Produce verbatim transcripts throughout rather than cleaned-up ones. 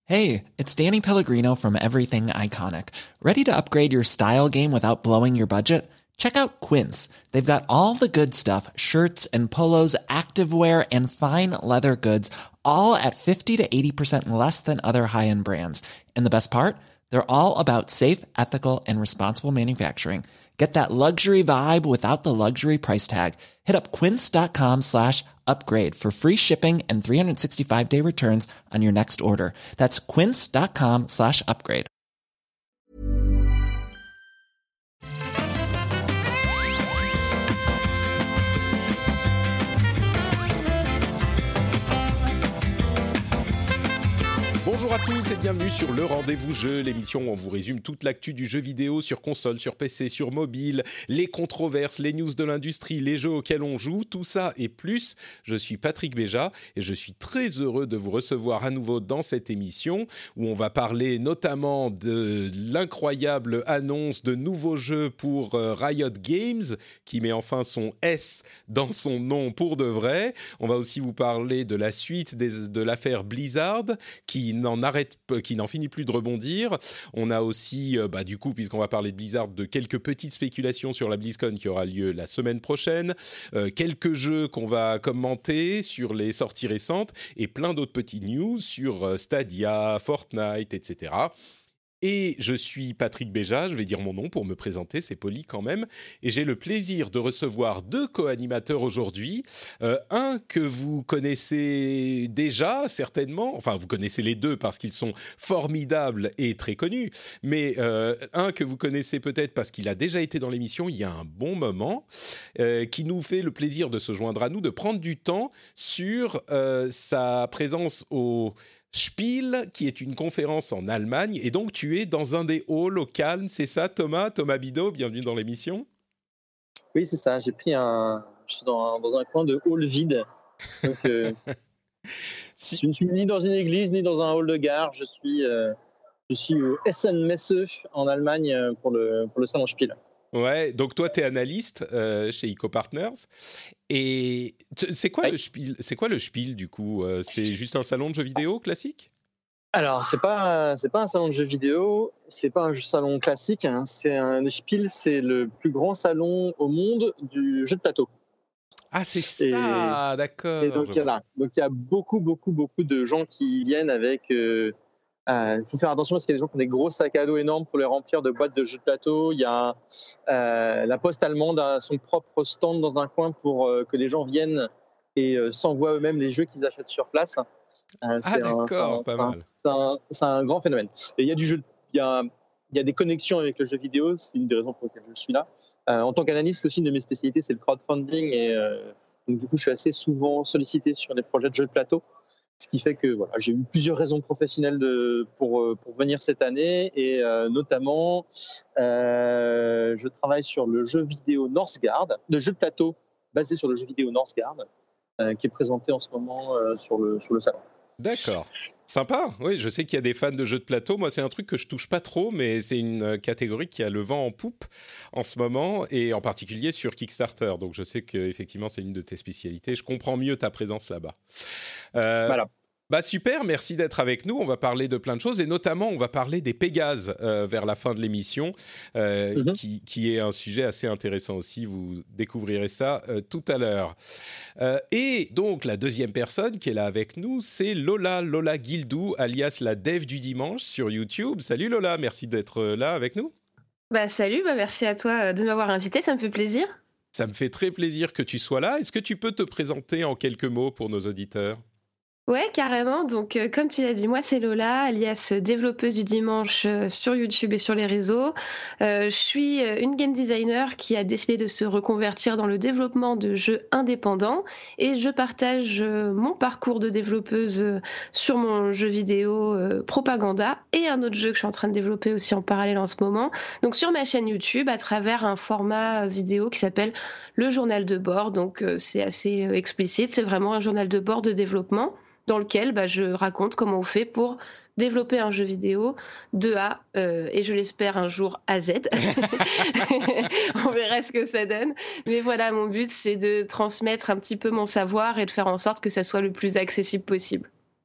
Hey, it's Danny Pellegrino from Everything Iconic. Ready to upgrade your style game without blowing your budget? Check out Quince. They've got all the good stuff, shirts and polos, activewear, and fine leather goods, all at fifty to eighty percent less than other high-end brands. And the best part? They're all about safe, ethical, and responsible manufacturing. Get that luxury vibe without the luxury price tag. Hit up quince.com slash upgrade for free shipping and three sixty-five day returns on your next order. That's quince.com slash upgrade. Bonjour à tous et bienvenue sur Le Rendez-vous Jeu, l'émission où on vous résume toute l'actu du jeu vidéo sur console, sur P C, sur mobile, les controverses, les news de l'industrie, les jeux auxquels on joue, tout ça et plus. Je suis Patrick Béja et je suis très heureux de vous recevoir à nouveau dans cette émission où on va parler notamment de l'incroyable annonce de nouveaux jeux pour Riot Games qui met enfin son S dans son nom pour de vrai. On va aussi vous parler de la suite des, de l'affaire Blizzard qui n'en arrête, qui n'en finit plus de rebondir. On a aussi, euh, bah, du coup, puisqu'on va parler de Blizzard, de quelques petites spéculations sur la BlizzCon qui aura lieu la semaine prochaine, euh, quelques jeux qu'on va commenter sur les sorties récentes et plein d'autres petites news sur euh, Stadia, Fortnite, et cetera. Et je suis Patrick Béja, je vais dire mon nom pour me présenter, c'est poli quand même. Et j'ai le plaisir de recevoir deux co-animateurs aujourd'hui. Euh, un que vous connaissez déjà, certainement. Enfin, vous connaissez les deux parce qu'ils sont formidables et très connus. Mais euh, un que vous connaissez peut-être parce qu'il a déjà été dans l'émission il y a un bon moment, euh, qui nous fait le plaisir de se joindre à nous, de prendre du temps sur euh, sa présence au Spiel, qui est une conférence en Allemagne, et donc tu es dans un des halls au calme, c'est ça Thomas Thomas Bidot, bienvenue dans l'émission. Oui, c'est ça, j'ai pris un... Je suis dans un, dans un coin de hall vide, donc euh, si... je ne suis ni dans une église, ni dans un hall de gare, je suis, euh, je suis au Essen-Messe en Allemagne pour le, pour le salon Spiel. Ouais, donc toi, tu es analyste euh, chez EcoPartners. Et c'est quoi, oui. le Spiel, c'est quoi le Spiel, du coup ? C'est juste un salon de jeux vidéo classique ? Alors, c'est pas, c'est pas un salon de jeux vidéo, c'est pas un salon classique. Hein, c'est un, le Spiel, c'est le plus grand salon au monde du jeu de plateau. Ah, c'est ça, et, d'accord. Et donc, il y a, donc, il y a beaucoup, beaucoup, beaucoup de gens qui viennent avec... Euh, Il euh, faut faire attention parce qu'il y a des gens qui ont des gros sacs à dos énormes pour les remplir de boîtes de jeux de plateau. Il y a euh, la Poste allemande a son propre stand dans un coin pour euh, que les gens viennent et euh, s'envoient eux-mêmes les jeux qu'ils achètent sur place. Euh, ah d'accord, un, pas un, mal. C'est un, c'est un grand phénomène. Et il y a du jeu, il y a, il y a des connexions avec le jeu vidéo. C'est une des raisons pour lesquelles je suis là. Euh, en tant qu'analyste, aussi une de mes spécialités, c'est le crowdfunding et euh, donc du coup, je suis assez souvent sollicité sur des projets de jeux de plateau. Ce qui fait que voilà, j'ai eu plusieurs raisons professionnelles de, pour, pour venir cette année et euh, notamment, euh, je travaille sur le jeu vidéo Northgard, le jeu de plateau basé sur le jeu vidéo Northgard, euh, qui est présenté en ce moment euh, sur, le, sur le salon. D'accord. Sympa, oui, je sais qu'il y a des fans de jeux de plateau. Moi, c'est un truc que je touche pas trop, mais c'est une catégorie qui a le vent en poupe en ce moment, et en particulier sur Kickstarter. Donc, je sais qu'effectivement, c'est une de tes spécialités. Je comprends mieux ta présence là-bas. Euh, voilà. Bah super, merci d'être avec nous. On va parler de plein de choses et notamment on va parler des Pégases euh, vers la fin de l'émission, euh, mm-hmm. qui, qui est un sujet assez intéressant aussi. Vous découvrirez ça euh, tout à l'heure. Euh, et donc la deuxième personne qui est là avec nous, c'est Lola, Lola Guildou, alias la dev du dimanche sur YouTube. Salut Lola, merci d'être là avec nous. Bah salut, bah merci à toi de m'avoir invité, ça me fait plaisir. Ça me fait très plaisir que tu sois là. Est-ce que tu peux te présenter en quelques mots pour nos auditeurs ? Ouais, carrément. Donc, euh, comme tu l'as dit, moi, c'est Lola, alias développeuse du dimanche euh, sur YouTube et sur les réseaux. Euh, je suis euh, une game designer qui a décidé de se reconvertir dans le développement de jeux indépendants et je partage euh, mon parcours de développeuse euh, sur mon jeu vidéo euh, Propaganda et un autre jeu que je suis en train de développer aussi en parallèle en ce moment. Donc, sur ma chaîne YouTube, à travers un format vidéo qui s'appelle le journal de bord. Donc, euh, c'est assez euh, explicite. C'est vraiment un journal de bord de développement, dans lequel bah, je raconte comment on fait pour développer un jeu vidéo de A, euh, et je l'espère un jour à Z. On verra ce que ça donne. Mais voilà, mon but, c'est de transmettre un petit peu mon savoir et de faire en sorte que ça soit le plus accessible possible.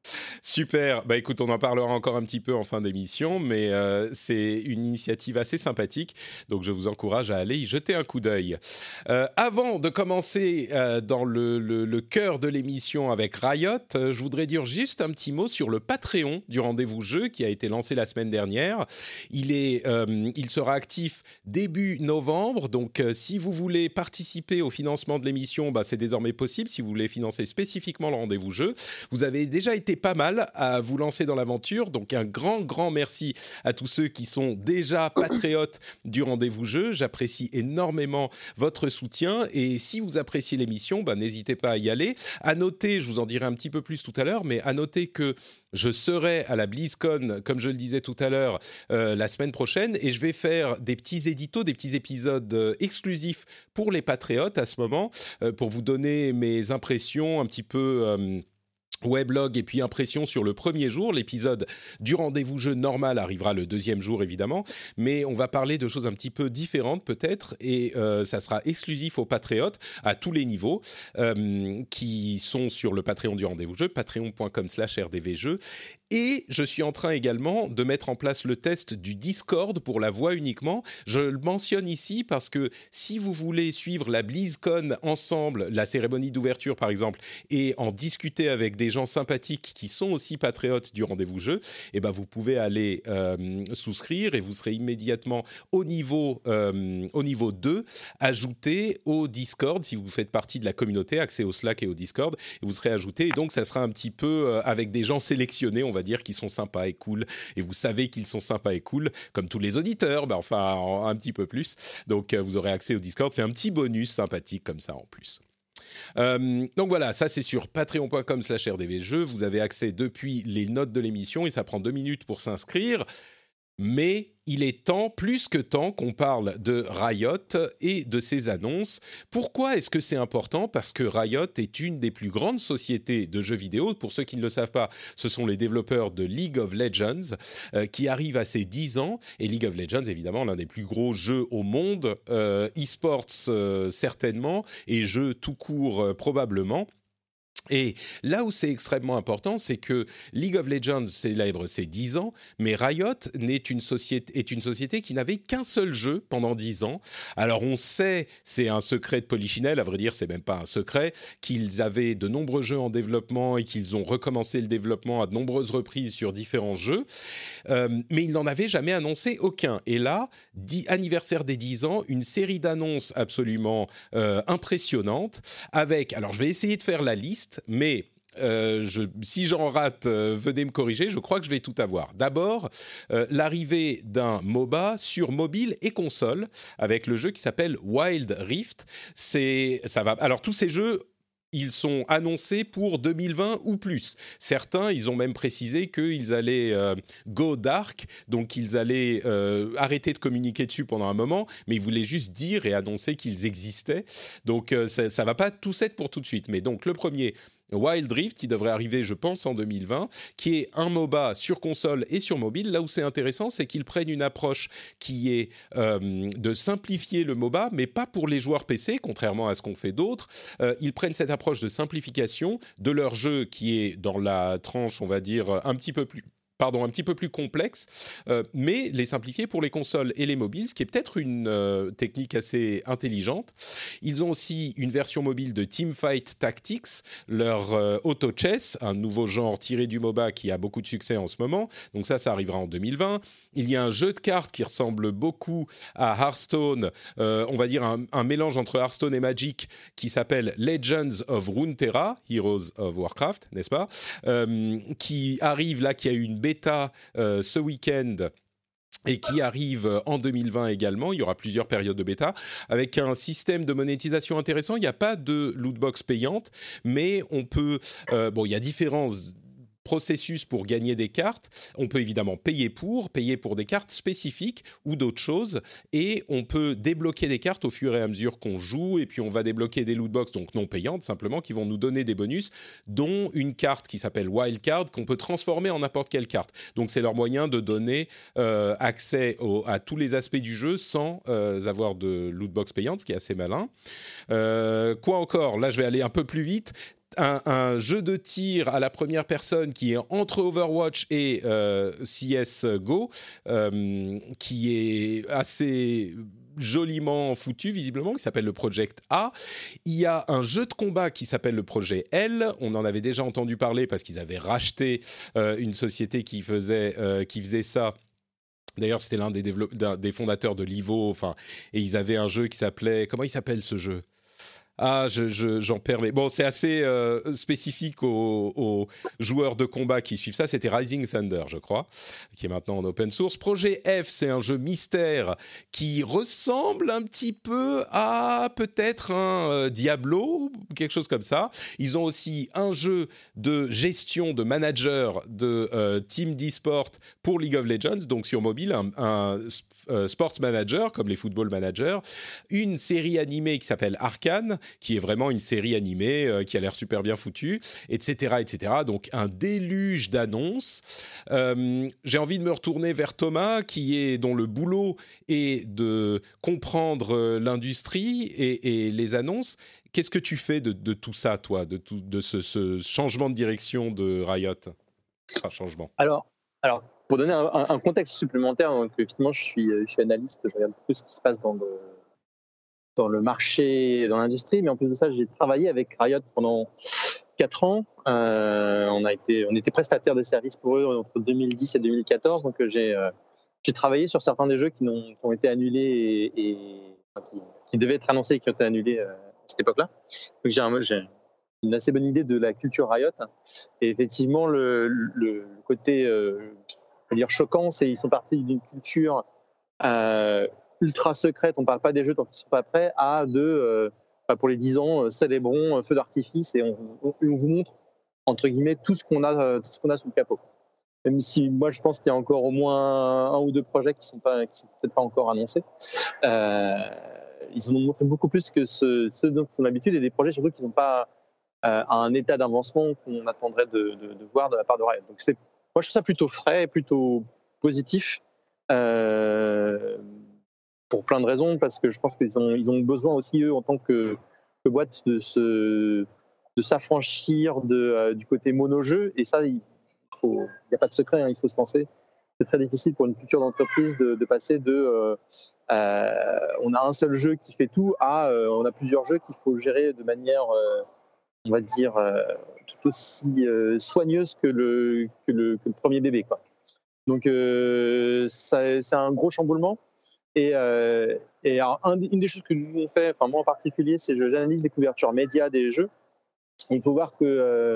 Super. Bah écoute, on en parlera encore un petit peu en fin d'émission, mais euh, c'est une initiative assez sympathique, donc je vous encourage à aller y jeter un coup d'œil. Euh, avant de commencer euh, dans le, le, le cœur de l'émission avec Riot, euh, je voudrais dire juste un petit mot sur le Patreon du Rendez-vous Jeu qui a été lancé la semaine dernière. Il, est, euh, il sera actif début novembre, donc euh, si vous voulez participer au financement de l'émission, bah, c'est désormais possible. Si vous voulez financer spécifiquement le Rendez-vous Jeu, vous avez déjà été pas mal à vous lancer dans l'aventure, donc un grand grand merci à tous ceux qui sont déjà patriotes du Rendez-vous Jeu. J'apprécie énormément votre soutien et si vous appréciez l'émission, bah, n'hésitez pas à y aller. À noter, je vous en dirai un petit peu plus tout à l'heure, mais à noter que je serai à la BlizzCon, comme je le disais tout à l'heure, euh, la semaine prochaine et je vais faire des petits éditos, des petits épisodes euh, exclusifs pour les patriotes à ce moment, euh, pour vous donner mes impressions un petit peu... Euh, weblog et puis impression sur le premier jour. L'épisode du Rendez-vous Jeu normal arrivera le deuxième jour évidemment, mais on va parler de choses un petit peu différentes peut-être et euh, ça sera exclusif aux patriotes à tous les niveaux euh, qui sont sur le Patreon du Rendez-vous Jeu, patreon point com slash r d v jeux. Et je suis en train également de mettre en place le test du Discord pour la voix uniquement. Je le mentionne ici parce que si vous voulez suivre la BlizzCon ensemble, la cérémonie d'ouverture par exemple, et en discuter avec des gens sympathiques qui sont aussi patriotes du Rendez-vous Jeu, eh ben vous pouvez aller euh, souscrire et vous serez immédiatement au niveau, euh, au niveau deux, ajouté au Discord si vous faites partie de la communauté, accès au Slack et au Discord, et vous serez ajouté. Et donc ça sera un petit peu euh, avec des gens sélectionnés, on va dire, qui sont sympas et cool, et vous savez qu'ils sont sympas et cool, comme tous les auditeurs, ben enfin un petit peu plus, donc euh, vous aurez accès au Discord, c'est un petit bonus sympathique comme ça en plus. Euh, donc voilà, ça c'est sur patreon point com slash r d v jeux, vous avez accès depuis les notes de l'émission et ça prend deux minutes pour s'inscrire. Mais il est temps, plus que temps, qu'on parle de Riot et de ses annonces. Pourquoi est-ce que c'est important ? Parce que Riot est une des plus grandes sociétés de jeux vidéo. Pour ceux qui ne le savent pas, ce sont les développeurs de League of Legends euh, qui arrivent à ses dix ans. Et League of Legends, évidemment, l'un des plus gros jeux au monde, euh, e-sports euh, certainement, et jeux tout court euh, probablement. Et là où c'est extrêmement important, c'est que League of Legends célèbre ses dix ans, mais Riot n'est une société, est une société qui n'avait qu'un seul jeu pendant dix ans. Alors on sait, c'est un secret de Polichinelle, à vrai dire c'est même pas un secret, qu'ils avaient de nombreux jeux en développement et qu'ils ont recommencé le développement à de nombreuses reprises sur différents jeux, euh, mais ils n'en avaient jamais annoncé aucun. Et là, dix, anniversaire des dix ans, une série d'annonces absolument euh, impressionnantes avec, alors je vais essayer de faire la liste, mais euh, je, si j'en rate, euh, venez me corriger, je crois que je vais tout avoir. D'abord, euh, l'arrivée d'un MOBA sur mobile et console avec le jeu qui s'appelle Wild Rift. C'est, ça va, alors tous ces jeux, ils sont annoncés pour deux mille vingt ou plus. Certains, ils ont même précisé qu'ils allaient euh, go dark, donc ils allaient euh, arrêter de communiquer dessus pendant un moment, mais ils voulaient juste dire et annoncer qu'ils existaient. Donc euh, ça ne va pas tous être pour tout de suite. Mais donc le premier, Wild Rift, qui devrait arriver, je pense, en deux mille vingt, qui est un MOBA sur console et sur mobile. Là où c'est intéressant, c'est qu'ils prennent une approche qui est euh, de simplifier le MOBA, mais pas pour les joueurs P C, contrairement à ce qu'ont fait d'autres. Euh, ils prennent cette approche de simplification de leur jeu qui est dans la tranche, on va dire, un petit peu plus... Pardon, un petit peu plus complexe, euh, mais les simplifier pour les consoles et les mobiles, ce qui est peut-être une euh, technique assez intelligente. Ils ont aussi une version mobile de Teamfight Tactics, leur euh, auto-chess, un nouveau genre tiré du MOBA qui a beaucoup de succès en ce moment. Donc ça, ça arrivera en deux mille vingt. Il y a un jeu de cartes qui ressemble beaucoup à Hearthstone, euh, on va dire un, un mélange entre Hearthstone et Magic, qui s'appelle Legends of Runeterra, Heroes of Warcraft, n'est-ce pas, euh, qui arrive là, qui a eu une bêta euh, ce week-end et qui arrive en deux mille vingt également. Il y aura plusieurs périodes de bêta, avec un système de monétisation intéressant. Il n'y a pas de lootbox payante, mais on peut... Euh, bon, il y a différents processus pour gagner des cartes. On peut évidemment payer pour, payer pour des cartes spécifiques ou d'autres choses, et on peut débloquer des cartes au fur et à mesure qu'on joue, et puis on va débloquer des lootbox, donc non payantes simplement, qui vont nous donner des bonus, dont une carte qui s'appelle Wildcard, qu'on peut transformer en n'importe quelle carte. Donc c'est leur moyen de donner euh, accès au, à tous les aspects du jeu sans euh, avoir de lootbox payante, ce qui est assez malin. Euh, quoi encore ? Là, je vais aller un peu plus vite. un, un jeu de tir à la première personne qui est entre Overwatch et euh, C S G O, euh, qui est assez joliment foutu visiblement, qui s'appelle le Project A. Il y a un jeu de combat qui s'appelle le Projet L. On en avait déjà entendu parler parce qu'ils avaient racheté euh, une société qui faisait, euh, qui faisait ça. D'ailleurs, c'était l'un des, développe- d'un, des fondateurs de l'Ivo, enfin, et ils avaient un jeu qui s'appelait... Comment il s'appelle ce jeu ? Ah, je, je, j'en perds. Mais bon, c'est assez euh, spécifique aux, aux joueurs de combat qui suivent ça. C'était Rising Thunder, je crois, qui est maintenant en open source. Projet F, c'est un jeu mystère qui ressemble un petit peu à peut-être un euh, Diablo, quelque chose comme ça. Ils ont aussi un jeu de gestion de manager de euh, team d'e-sport pour League of Legends, donc sur mobile, un, un euh, sports manager comme les football managers. Une série animée qui s'appelle Arcane, qui est vraiment une série animée euh, qui a l'air super bien foutue, et cetera, et cetera. Donc un déluge d'annonces. Euh, j'ai envie de me retourner vers Thomas, qui est dont le boulot est de comprendre euh, l'industrie et, et les annonces. Qu'est-ce que tu fais de, de tout ça, toi, de, tout, de ce, ce changement de direction de Riot ? Enfin, changement. Alors, alors, pour donner un, un contexte supplémentaire, donc, effectivement, je suis, je suis analyste, je regarde un peu ce qui se passe dans le dans le marché, dans l'industrie, mais en plus de ça, j'ai travaillé avec Riot pendant quatre ans. Euh, on a été, on était prestataire de services pour eux entre deux mille dix et deux mille quatorze, donc j'ai, euh, j'ai travaillé sur certains des jeux qui, n'ont, qui ont été annulés et, et enfin, qui, qui devaient être annoncés et qui ont été annulés euh, à cette époque-là. Donc j'ai, un, j'ai une assez bonne idée de la culture Riot. Et effectivement, le, le, le côté, euh, je veux dire choquant, c'est qu'ils sont partis d'une culture euh, ultra secrète, on ne parle pas des jeux tant qu'ils ne sont pas prêts, à de, euh, bah pour les dix ans, euh, célébrons, euh, feu d'artifice, et on, on, on vous montre, entre guillemets, tout ce qu'on a, euh, tout ce qu'on a sous le capot. Même si moi, je pense qu'il y a encore au moins un, un ou deux projets qui ne sont, pas, qui sont peut-être pas encore annoncés. Euh, ils en ont montré beaucoup plus que ceux, ceux dont ils ont l'habitude, et des projets surtout qui n'ont pas euh, un état d'avancement qu'on attendrait de, de, de voir de la part de Riot. Donc c'est, moi, je trouve ça plutôt frais, plutôt positif. Euh, pour plein de raisons, parce que je pense qu'ils ont, ils ont besoin aussi, eux, en tant que, que boîte, de, se, de s'affranchir de, euh, du côté mono-jeu, et ça, il n'y a pas de secret, hein, il faut se lancer. C'est très difficile pour une culture d'entreprise de, de passer de euh, euh, on a un seul jeu qui fait tout à euh, on a plusieurs jeux qu'il faut gérer de manière, euh, on va dire, euh, tout aussi euh, soigneuse que le, que, le, que le premier bébé, quoi. Donc, euh, ça, c'est un gros chamboulement. Et, euh, et alors, un, une des choses que nous on fait, enfin moi en particulier, c'est que j'analyse les couvertures médias des jeux. Il faut voir que euh,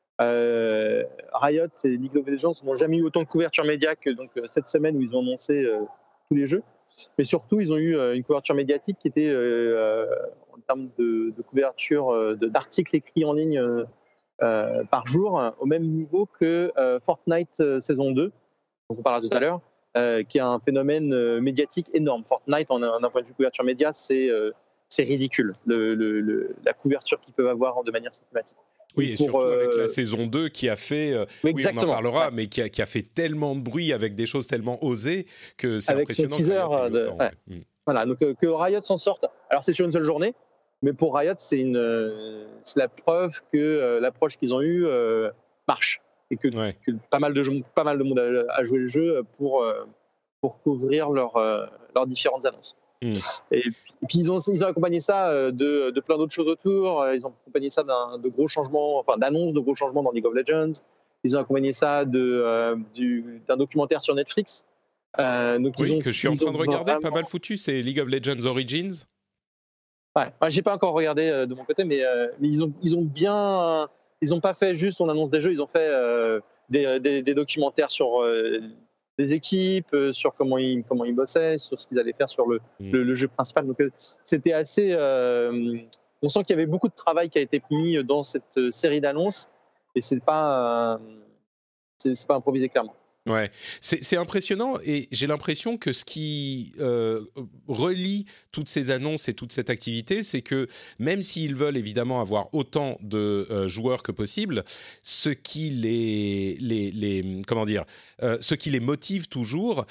euh, Riot et League of Legends n'ont jamais eu autant de couverture média que donc, cette semaine où ils ont annoncé euh, tous les jeux. Mais surtout, ils ont eu euh, une couverture médiatique qui était, euh, en termes de, de couverture euh, de, d'articles écrits en ligne euh, euh, par jour, au même niveau que euh, Fortnite euh, saison deux, dont on parlera tout à l'heure. Euh, qui est un phénomène euh, médiatique énorme. Fortnite, en, en, d'un point de vue couverture média, c'est, euh, c'est ridicule, le, le, le, la couverture qu'ils peuvent avoir de manière systématique. Oui, et, et pour, surtout euh... avec la saison deux qui a fait, euh, oui, oui, on en parlera, ouais. mais qui a, qui a fait tellement de bruit avec des choses tellement osées que c'est avec impressionnant. Avec son teaser, de... ouais. mmh. Voilà, donc euh, que Riot s'en sorte. Alors c'est sur une seule journée, mais pour Riot, c'est, une, euh, c'est la preuve que euh, l'approche qu'ils ont eue euh, marche. Et que, ouais. que pas, mal de, pas mal de monde a, a joué le jeu pour, pour couvrir leurs leur différentes annonces. Mmh. Et, puis, et puis ils ont, ils ont accompagné ça de, de plein d'autres choses autour. Ils ont accompagné ça d'un, de gros changements, enfin d'annonces de gros changements dans League of Legends. Ils ont accompagné ça de, euh, du, d'un documentaire sur Netflix. Euh, donc oui, ils ont, que je suis en train de regarder, vraiment... pas mal foutu, c'est League of Legends Origins. Ouais, ouais j'ai pas encore regardé euh, de mon côté, mais, euh, mais ils ont, ils ont bien... Euh, ils n'ont pas fait juste on annonce des jeux, ils ont fait euh, des, des, des documentaires sur euh, des équipes, euh, sur comment ils, comment ils bossaient, sur ce qu'ils allaient faire sur le, mmh. le, le jeu principal. Donc euh, c'était assez... Euh, on sent qu'il y avait beaucoup de travail qui a été mis dans cette série d'annonces et c'est pas, euh, c'est, c'est pas improvisé clairement. Ouais, c'est, c'est impressionnant et j'ai l'impression que ce qui euh, relie toutes ces annonces et toute cette activité, c'est que même s'ils veulent évidemment avoir autant de euh, joueurs que possible, ce qui les, les, les comment dire, euh, ce qui les motive toujours,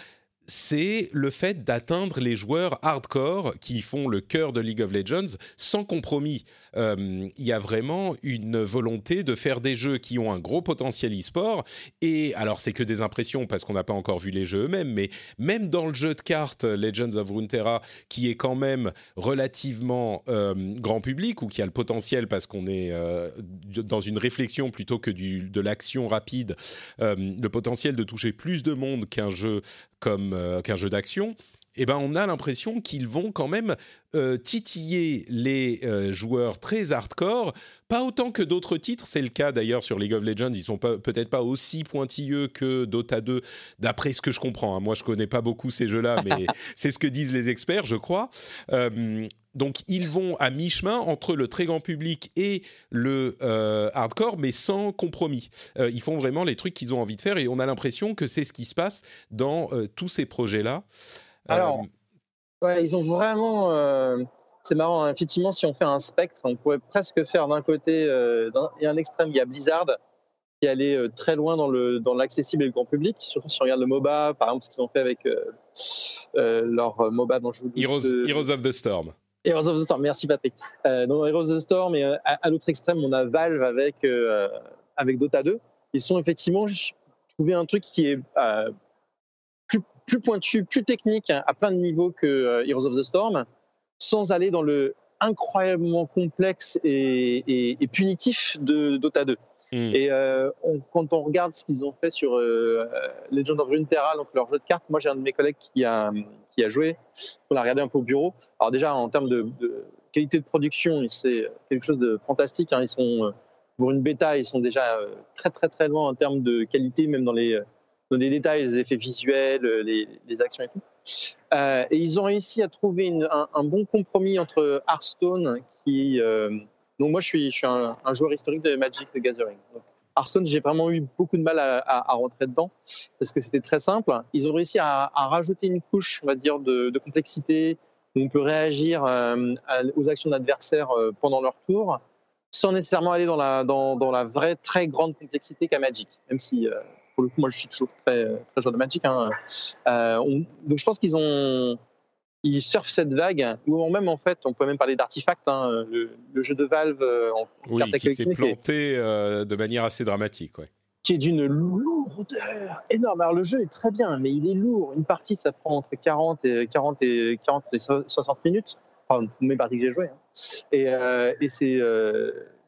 c'est le fait d'atteindre les joueurs hardcore qui font le cœur de League of Legends sans compromis. Euh, il y a vraiment une volonté de faire des jeux qui ont un gros potentiel e-sport. Et alors, c'est que des impressions parce qu'on n'a pas encore vu les jeux eux-mêmes, mais même dans le jeu de cartes Legends of Runeterra, qui est quand même relativement euh, grand public ou qui a le potentiel parce qu'on est euh, dans une réflexion plutôt que du, de l'action rapide, euh, le potentiel de toucher plus de monde qu'un jeu comme euh, qu'un jeu d'action, eh ben on a l'impression qu'ils vont quand même euh, titiller les euh, joueurs très hardcore, pas autant que d'autres titres. C'est le cas d'ailleurs sur League of Legends, ils sont pas, peut-être pas aussi pointilleux que Dota deux, d'après ce que je comprends. Hein. Moi, je connais pas beaucoup ces jeux-là, mais c'est ce que disent les experts, je crois. Euh, Donc, ils vont à mi-chemin entre le très grand public et le euh, hardcore, mais sans compromis. Euh, ils font vraiment les trucs qu'ils ont envie de faire et on a l'impression que c'est ce qui se passe dans euh, tous ces projets-là. Alors, euh... ouais, ils ont vraiment... Euh... C'est marrant, hein. Effectivement, si on fait un spectre, on pourrait presque faire d'un côté, euh, d'un, et un extrême, il y a Blizzard, qui allait euh, très loin dans, le, dans l'accessible et le grand public, surtout si on regarde le MOBA, par exemple, ce qu'ils ont fait avec euh, euh, leur MOBA dont je vous dis... Heroes, de... Heroes of the Storm. Heroes of the Storm, merci Patrick. Euh, dans Heroes of the Storm, et euh, à, à l'autre extrême, on a Valve avec, euh, avec Dota deux. Ils sont effectivement trouvé un truc qui est euh, plus, plus pointu, plus technique, hein, à plein de niveaux que euh, Heroes of the Storm, sans aller dans le incroyablement complexe et, et, et punitif de Dota deux. Mmh. Et euh, on, quand on regarde ce qu'ils ont fait sur euh, Legend of Runeterra, donc leur jeu de cartes, moi j'ai un de mes collègues qui a, qui a joué, on a regardé un peu au bureau. Alors déjà en termes de, de qualité de production, c'est quelque chose de fantastique. Hein. Ils sont, pour une bêta, ils sont déjà très très très loin en termes de qualité, même dans les, dans les détails, les effets visuels, les, les actions et tout. Euh, et ils ont réussi à trouver une, un, un bon compromis entre Hearthstone, qui... Euh, donc moi, je suis, je suis un, un joueur historique de Magic the Gathering. Donc, Hearthstone, j'ai vraiment eu beaucoup de mal à, à, à rentrer dedans parce que c'était très simple. Ils ont réussi à, à rajouter une couche, on va dire, de, de complexité où on peut réagir euh, à, aux actions de l'adversaire euh, pendant leur tour sans nécessairement aller dans la, dans, dans la vraie très grande complexité qu'a Magic. Même si, euh, pour le coup, moi, je suis toujours très, très joueur de Magic. Hein. Euh, on, donc je pense qu'ils ont... Ils surfent cette vague, ou même en fait, on peut même parler d'artefacts, hein, le, le jeu de Valve en oui, carte qui s'est planté euh, de manière assez dramatique, ouais. Qui est d'une lourdeur énorme. Alors le jeu est très bien, mais il est lourd. Une partie, ça prend entre quarante et quarante et quarante et soixante minutes. Enfin, mes parties que j'ai jouées. Hein. Et, euh, et c'est euh,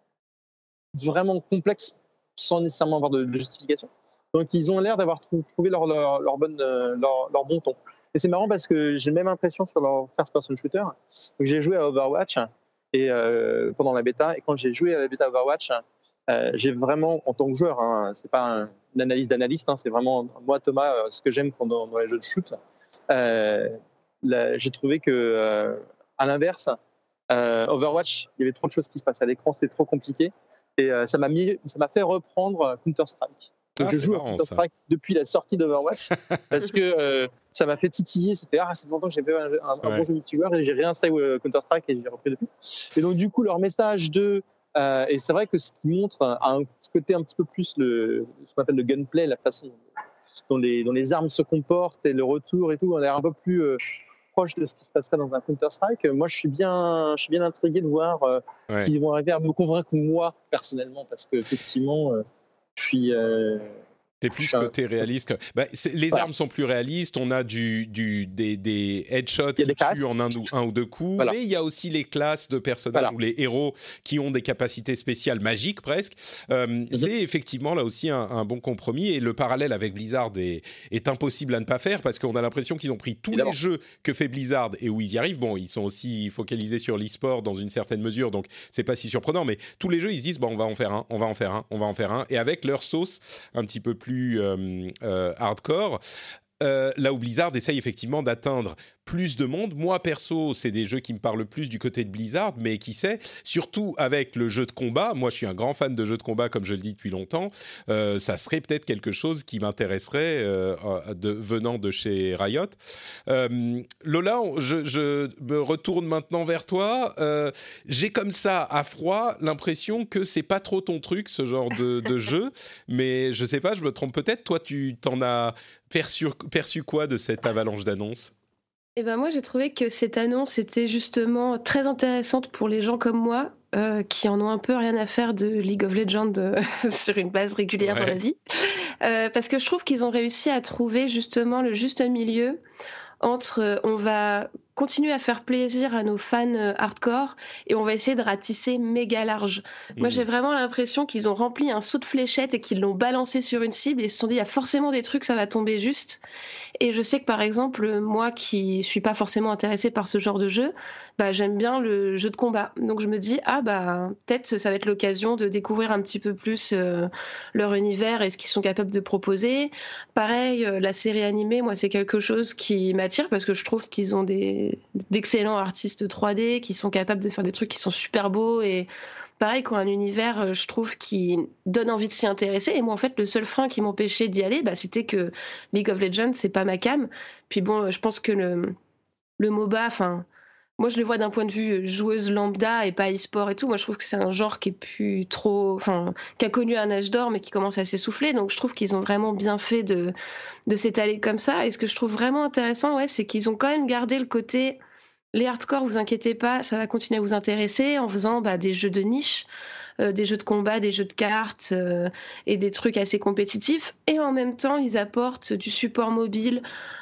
vraiment complexe sans nécessairement avoir de, de justification. Donc ils ont l'air d'avoir trouvé leur, leur, leur, bonne, leur, leur bon ton. Et c'est marrant parce que j'ai la même impression sur leur first-person shooter. Donc, j'ai joué à Overwatch et, euh, pendant la bêta, et quand j'ai joué à la bêta Overwatch, euh, j'ai vraiment, en tant que joueur, hein, c'est pas un, une analyse d'analyste, hein, c'est vraiment moi, Thomas, ce que j'aime dans, dans les jeux de shoot. Euh, là, j'ai trouvé que, euh, à l'inverse, euh, Overwatch, il y avait trop de choses qui se passaient à l'écran, c'était trop compliqué, et euh, ça m'a mis, ça m'a fait reprendre Counter-Strike. Donc, ah, je joue marrant, à Counter-Strike ça. Depuis la sortie d'Overwatch parce que euh, ça m'a fait titiller. C'était ah, c'est longtemps que j'ai fait un, un, un ouais. bon jeu multijoueur et j'ai réinstallé euh, Counter-Strike et j'ai repris depuis. Et donc, du coup, leur message de. Euh, et c'est vrai que ce qui montre a un petit côté un petit peu plus le, ce qu'on appelle le gunplay, la façon dont les, dont les armes se comportent et le retour et tout. On est un peu plus euh, proche de ce qui se passerait dans un Counter-Strike. Moi, je suis bien, je suis bien intrigué de voir euh, ouais. s'ils vont arriver à me convaincre, moi, personnellement, parce qu'effectivement. Euh, Je suis. Euh, T'es plus côté réaliste. Que... Bah, les voilà. armes sont plus réalistes. On a du, du, des, des headshots qui tuent en un ou, un ou deux coups. Voilà. Mais il y a aussi les classes de personnages voilà. ou les héros qui ont des capacités spéciales magiques presque. Euh, mm-hmm. C'est effectivement là aussi un, un bon compromis. Et le parallèle avec Blizzard est, est impossible à ne pas faire parce qu'on a l'impression qu'ils ont pris tous Évidemment. les jeux que fait Blizzard et où ils y arrivent. Bon, ils sont aussi focalisés sur l'e-sport dans une certaine mesure, donc c'est pas si surprenant. Mais tous les jeux, ils se disent bon, on va en faire un, on va en faire un, on va en faire un. Et avec leur sauce un petit peu plus plus euh, euh, hardcore, euh, là où Blizzard essaye effectivement d'atteindre plus de monde. Moi, perso, c'est des jeux qui me parlent plus du côté de Blizzard, mais qui sait, surtout avec le jeu de combat. Moi, je suis un grand fan de jeux de combat, comme je le dis depuis longtemps. Euh, ça serait peut-être quelque chose qui m'intéresserait euh, de, venant de chez Riot. Euh, Lola, je, je me retourne maintenant vers toi. Euh, j'ai comme ça, à froid, l'impression que c'est pas trop ton truc, ce genre de, de jeu. Mais je sais pas, je me trompe peut-être. Toi, tu t'en as perçu, perçu quoi de cette avalanche d'annonces ? Eh ben moi, j'ai trouvé que cette annonce était justement très intéressante pour les gens comme moi, euh, qui en ont un peu rien à faire de League of Legends euh, sur une base régulière Ouais. dans la vie. Euh, parce que je trouve qu'ils ont réussi à trouver justement le juste milieu entre euh, on va continuer à faire plaisir à nos fans euh, hardcore et on va essayer de ratisser méga large. Moi, Mmh. j'ai vraiment l'impression qu'ils ont rempli un seau de fléchettes et qu'ils l'ont balancé sur une cible et ils se sont dit, il y a forcément des trucs, ça va tomber juste. Et je sais que par exemple, moi qui suis pas forcément intéressée par ce genre de jeu, bah, j'aime bien le jeu de combat. Donc je me dis, ah bah peut-être ça va être l'occasion de découvrir un petit peu plus euh, leur univers et ce qu'ils sont capables de proposer. Pareil, euh, la série animée, moi c'est quelque chose qui m'attire parce que je trouve qu'ils ont des d'excellents artistes trois D qui sont capables de faire des trucs qui sont super beaux et pareil, quand un univers, euh, je trouve, qui donne envie de s'y intéresser. Et moi, en fait, le seul frein qui m'empêchait d'y aller, bah, c'était que League of Legends, c'est pas ma came. Puis bon, je pense que le, le MOBA, enfin, moi, je le vois d'un point de vue joueuse lambda et pas e-sport et tout. Moi, je trouve que c'est un genre qui est plus trop, enfin, qui a connu un âge d'or, mais qui commence à s'essouffler. Donc, je trouve qu'ils ont vraiment bien fait de, de s'étaler comme ça. Et ce que je trouve vraiment intéressant, ouais, c'est qu'ils ont quand même gardé le côté. Les hardcore, vous inquiétez pas, ça va continuer à vous intéresser en faisant bah, des jeux de niche, euh, des jeux de combat, des jeux de cartes euh, et des trucs assez compétitifs. Et en même temps, ils apportent du support mobile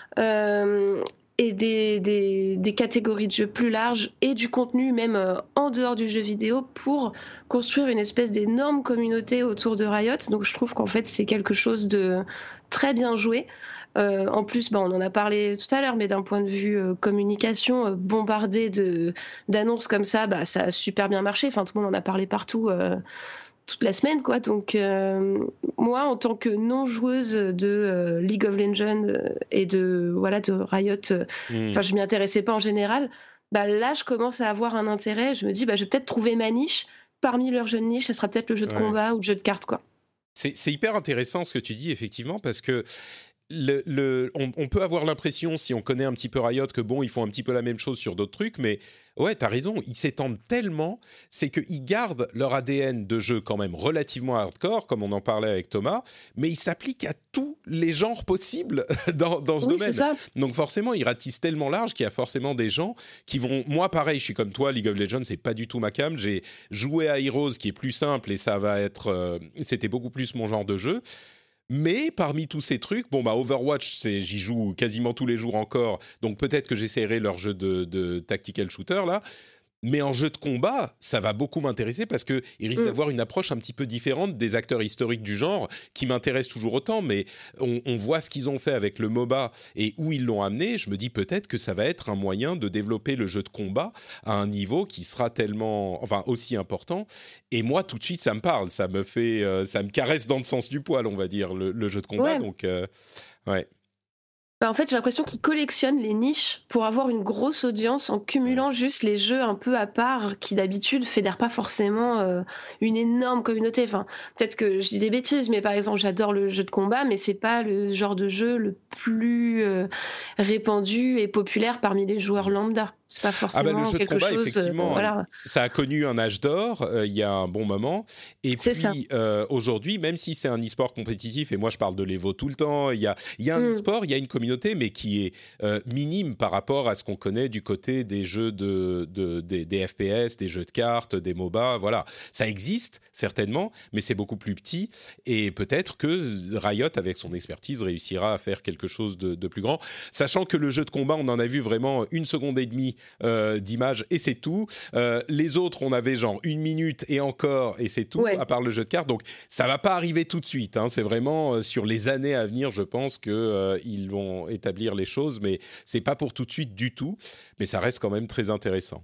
euh, et des, des, des catégories de jeux plus larges et du contenu même euh, en dehors du jeu vidéo pour construire une espèce d'énorme communauté autour de Riot. Donc je trouve qu'en fait, c'est quelque chose de très bien joué. Euh, en plus, bah, on en a parlé tout à l'heure, mais d'un point de vue euh, communication, euh, bombardé de, d'annonces comme ça, bah, ça a super bien marché. Enfin, tout le monde en a parlé partout euh, toute la semaine, quoi. Donc, euh, moi, en tant que non-joueuse de euh, League of Legends euh, et de, voilà, de Riot, euh, Mmh. je m'y intéressais pas en général. Bah, là, je commence à avoir un intérêt. Je me dis, bah, je vais peut-être trouver ma niche. Parmi leurs jeux de niche, ça sera peut-être le jeu de Ouais. combat ou le jeu de cartes, quoi. C'est, c'est hyper intéressant ce que tu dis, effectivement, parce que le, le, on, on peut avoir l'impression, si on connaît un petit peu Riot, que bon, ils font un petit peu la même chose sur d'autres trucs, mais ouais, t'as raison, ils s'étendent tellement, c'est qu'ils gardent leur A D N de jeu quand même relativement hardcore, comme on en parlait avec Thomas, mais ils s'appliquent à tous les genres possibles dans, dans ce Oui, domaine. c'est ça. Donc forcément, ils ratissent tellement large qu'il y a forcément des gens qui vont... Moi, pareil, je suis comme toi, League of Legends, c'est pas du tout ma came. J'ai joué à Heroes, qui est plus simple, et ça va être... euh, c'était beaucoup plus mon genre de jeu. Mais parmi tous ces trucs, bon bah Overwatch, c'est, j'y joue quasiment tous les jours encore, donc peut-être que j'essaierai leur jeu de, de tactical shooter là. Mais en jeu de combat, ça va beaucoup m'intéresser parce qu'ils risquent Mm. d'avoir une approche un petit peu différente des acteurs historiques du genre, qui m'intéressent toujours autant, mais on, on voit ce qu'ils ont fait avec le MOBA et où ils l'ont amené. Je me dis peut-être que ça va être un moyen de développer le jeu de combat à un niveau qui sera tellement, enfin aussi important. Et moi, tout de suite, ça me parle, ça me fait, euh, ça me caresse dans le sens du poil, on va dire, le, le jeu de combat. Ouais. Donc, euh, ouais. Bah, en fait, j'ai l'impression qu'ils collectionnent les niches pour avoir une grosse audience en cumulant juste les jeux un peu à part qui d'habitude fédèrent pas forcément euh, une énorme communauté. Enfin, peut-être que je dis des bêtises, mais par exemple, j'adore le jeu de combat, mais c'est pas le genre de jeu le plus euh, répandu et populaire parmi les joueurs lambda. C'est pas Ah forcément bah le jeu de quelque combat, chose. euh, effectivement, voilà. ça a connu un âge d'or euh, il y a un bon moment. Et C'est ça. puis euh, aujourd'hui, même si c'est un e-sport compétitif, et moi je parle de l'Evo tout le temps, il y a, il y a un Mm. e-sport, il y a une communauté, mais qui est euh, minime par rapport à ce qu'on connaît du côté des jeux de, de, des, des F P S, des jeux de cartes, des MOBA. Voilà, ça existe certainement, mais c'est beaucoup plus petit. Et peut-être que Riot, avec son expertise, réussira à faire quelque chose de, de plus grand. Sachant que le jeu de combat, on en a vu vraiment une seconde et demie euh, d'image et c'est tout. Euh, les autres, on avait genre une minute et encore et c'est tout, Ouais. à part le jeu de cartes. Donc ça va pas arriver tout de suite. Hein. C'est vraiment euh, sur les années à venir, je pense que euh, ils vont établir les choses, mais c'est pas pour tout de suite du tout. Mais ça reste quand même très intéressant.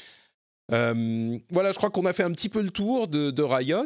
Euh, voilà, je crois qu'on a fait un petit peu le tour de, de Riot.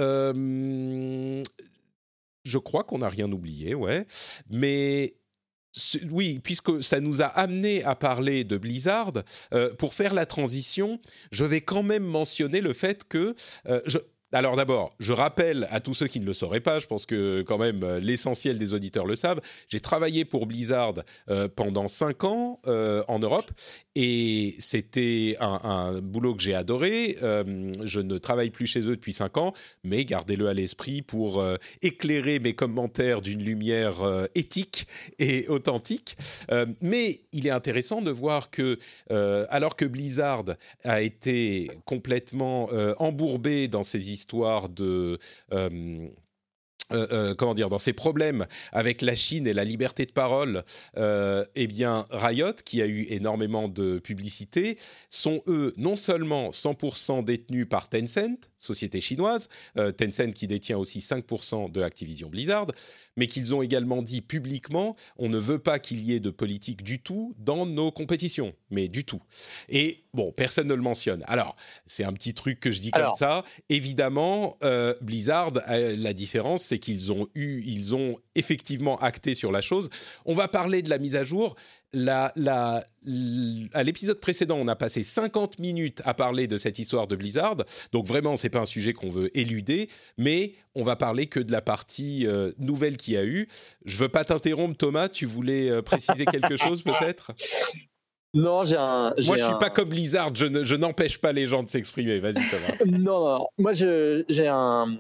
Euh, je crois qu'on n'a rien oublié, ouais. Mais oui, puisque ça nous a amené à parler de Blizzard, euh, pour faire la transition, je vais quand même mentionner le fait que euh, je, Alors d'abord, je rappelle à tous ceux qui ne le sauraient pas, je pense que quand même euh, l'essentiel des auditeurs le savent, j'ai travaillé pour Blizzard euh, pendant cinq ans euh, en Europe et c'était un, un boulot que j'ai adoré. Euh, je ne travaille plus chez eux depuis cinq ans, mais gardez-le à l'esprit pour euh, éclairer mes commentaires d'une lumière euh, éthique et authentique. Euh, mais il est intéressant de voir que, euh, alors que Blizzard a été complètement euh, embourbé dans ses histoire de euh, Euh, euh, comment dire, dans ses problèmes avec la Chine et la liberté de parole, euh, eh bien, Riot, qui a eu énormément de publicité, sont eux non seulement cent pour cent détenus par Tencent, société chinoise, euh, Tencent qui détient aussi cinq pour cent de Activision Blizzard, mais qu'ils ont également dit publiquement, on ne veut pas qu'il y ait de politique du tout dans nos compétitions, mais du tout. Et bon, personne ne le mentionne. Alors, c'est un petit truc que je dis Alors, comme ça. Évidemment, euh, Blizzard, euh, la différence, c'est qu'ils ont eu, ils ont effectivement acté sur la chose. On va parler de la mise à jour. La, la, l- à l'épisode précédent, on a passé cinquante minutes à parler de cette histoire de Blizzard. Donc vraiment, c'est pas un sujet qu'on veut éluder, mais on va parler que de la partie euh, nouvelle qu'il y a eu. Je veux pas t'interrompre, Thomas. Tu voulais euh, préciser quelque chose, peut-être ? non, j'ai un. J'ai Moi, je suis un... pas comme Blizzard. Je, ne, je n'empêche pas les gens de s'exprimer. Vas-y, Thomas. Non, non, non. Moi, je, j'ai un.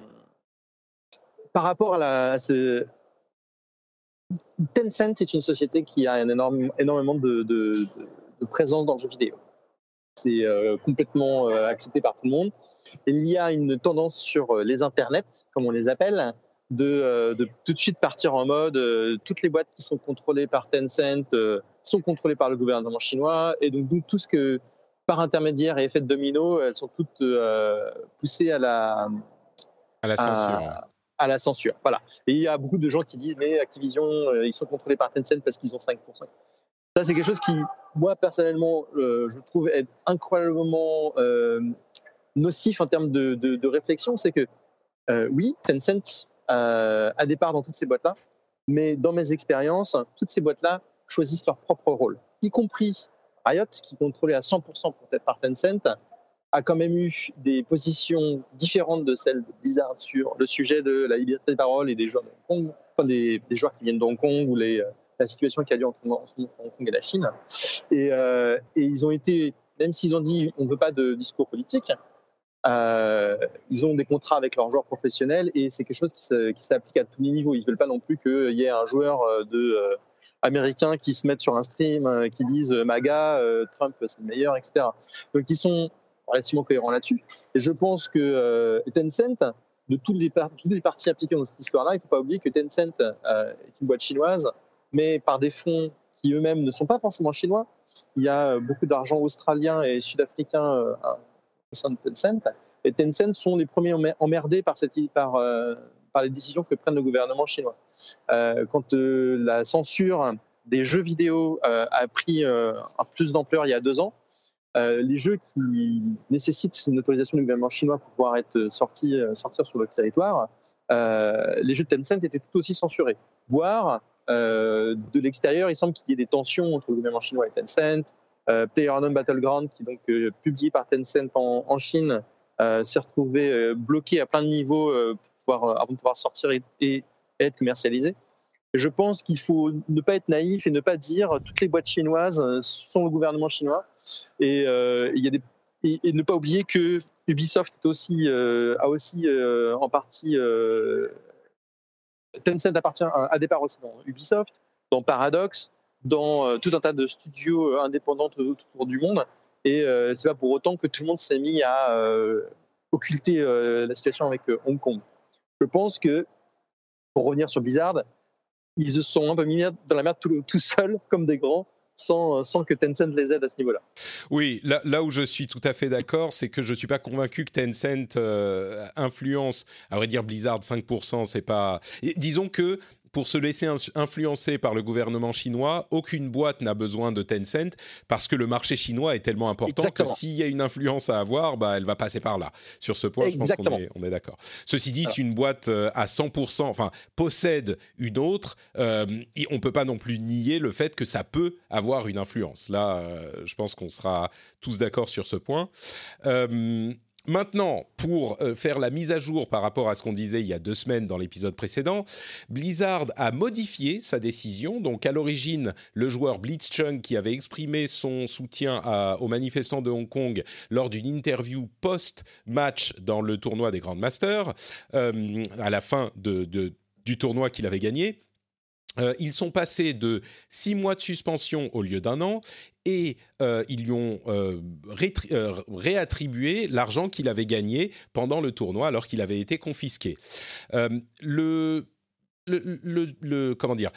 Par rapport à la. à ce... Tencent est une société qui a un énorme, énormément de, de, de, de présence dans le jeu vidéo. C'est euh, complètement euh, accepté par tout le monde. Il y a une tendance sur les internets, comme on les appelle, de, euh, de tout de suite partir en mode euh, toutes les boîtes qui sont contrôlées par Tencent euh, sont contrôlées par le gouvernement chinois, et donc, donc tout ce que par intermédiaire et effet de domino, elles sont toutes euh, poussées à la, À la censure. à, à la censure. Voilà. Et il y a beaucoup de gens qui disent mais Activision, euh, ils sont contrôlés par Tencent parce qu'ils ont cinq pour cent. Ça, c'est quelque chose qui, moi, personnellement, euh, je trouve être incroyablement euh, nocif en termes de, de, de réflexion. C'est que, euh, oui, Tencent euh, a des parts dans toutes ces boîtes-là, mais dans mes expériences, toutes ces boîtes-là choisissent leur propre rôle, y compris Riot, qui est contrôlé à cent pour cent peut-être par Tencent, a quand même eu des positions différentes de celles de Blizzard sur le sujet de la liberté de parole et des joueurs de Hong Kong, enfin des, des joueurs qui viennent de Hong Kong ou les, la situation qui a lieu entre Hong Kong et la Chine. Et, euh, et ils ont été, même s'ils ont dit on ne veut pas de discours politique, euh, ils ont des contrats avec leurs joueurs professionnels et c'est quelque chose qui, se, qui s'applique à tous les niveaux. Ils ne veulent pas non plus qu'il y ait un joueur de, euh, américain qui se mette sur un stream, euh, qui dise MAGA, euh, Trump c'est le meilleur, et cetera. Donc ils sont relativement cohérents là-dessus. Et je pense que euh, Tencent, de toutes les, par- toutes les parties impliquées dans cette histoire-là, il ne faut pas oublier que Tencent euh, est une boîte chinoise, mais par des fonds qui eux-mêmes ne sont pas forcément chinois. Il y a beaucoup d'argent australien et sud-africain euh, au sein de Tencent. Et Tencent sont les premiers emmerdés par, cette, par, euh, par les décisions que prennent le gouvernement chinois. Euh, quand euh, la censure des jeux vidéo euh, a pris euh, un plus d'ampleur il y a deux ans, Euh, les jeux qui nécessitent une autorisation du gouvernement chinois pour pouvoir être sortis, euh, sortir sur le territoire, euh, les jeux de Tencent étaient tout aussi censurés. Voire, euh, de l'extérieur, il semble qu'il y ait des tensions entre le gouvernement chinois et Tencent. Euh, PlayerUnknown's Battleground, qui est donc euh, publié par Tencent en, en Chine, euh, s'est retrouvé euh, bloqué à plein de niveaux euh, pour pouvoir, euh, avant de pouvoir sortir et, et être commercialisé. Je pense qu'il faut ne pas être naïf et ne pas dire toutes les boîtes chinoises sont le gouvernement chinois. Et, euh, il y a des, et, et ne pas oublier que Ubisoft est aussi, euh, a aussi euh, en partie. Euh, Tencent appartient à, à des parts aussi dans Ubisoft, dans Paradox, dans euh, tout un tas de studios indépendants tout autour du monde. Et euh, c'est pas pour autant que tout le monde s'est mis à euh, occulter euh, la situation avec euh, Hong Kong. Je pense que, pour revenir sur Blizzard, ils se sont un peu mis dans la merde tout, tout seuls, comme des grands, sans, sans que Tencent les aide à ce niveau-là. Oui, là, là où je suis tout à fait d'accord, c'est que je ne suis pas convaincu que Tencent euh, influence, à vrai dire Blizzard cinq pour cent, c'est pas... Et disons que pour se laisser influencer par le gouvernement chinois, aucune boîte n'a besoin de Tencent parce que le marché chinois est tellement important. Exactement. Que s'il y a une influence à avoir, bah, elle va passer par là. Sur ce point, Exactement. je pense qu'on est, on est d'accord. Ceci dit, Alors. si une boîte à cent pour cent, enfin, possède une autre, euh, on ne peut pas non plus nier le fait que ça peut avoir une influence. Là, euh, je pense qu'on sera tous d'accord sur ce point. Euh, maintenant, pour euh, faire la mise à jour par rapport à ce qu'on disait il y a deux semaines dans l'épisode précédent, Blizzard a modifié sa décision. Donc, à l'origine, le joueur Blitzchung, qui avait exprimé son soutien à, aux manifestants de Hong Kong lors d'une interview post-match dans le tournoi des Grandmasters, euh, à la fin de, de, du tournoi qu'il avait gagné, Euh, ils sont passés de six mois de suspension au lieu d'un an et euh, ils lui ont euh, rétri- euh, réattribué l'argent qu'il avait gagné pendant le tournoi alors qu'il avait été confisqué. Euh, le, le, le, le, comment dire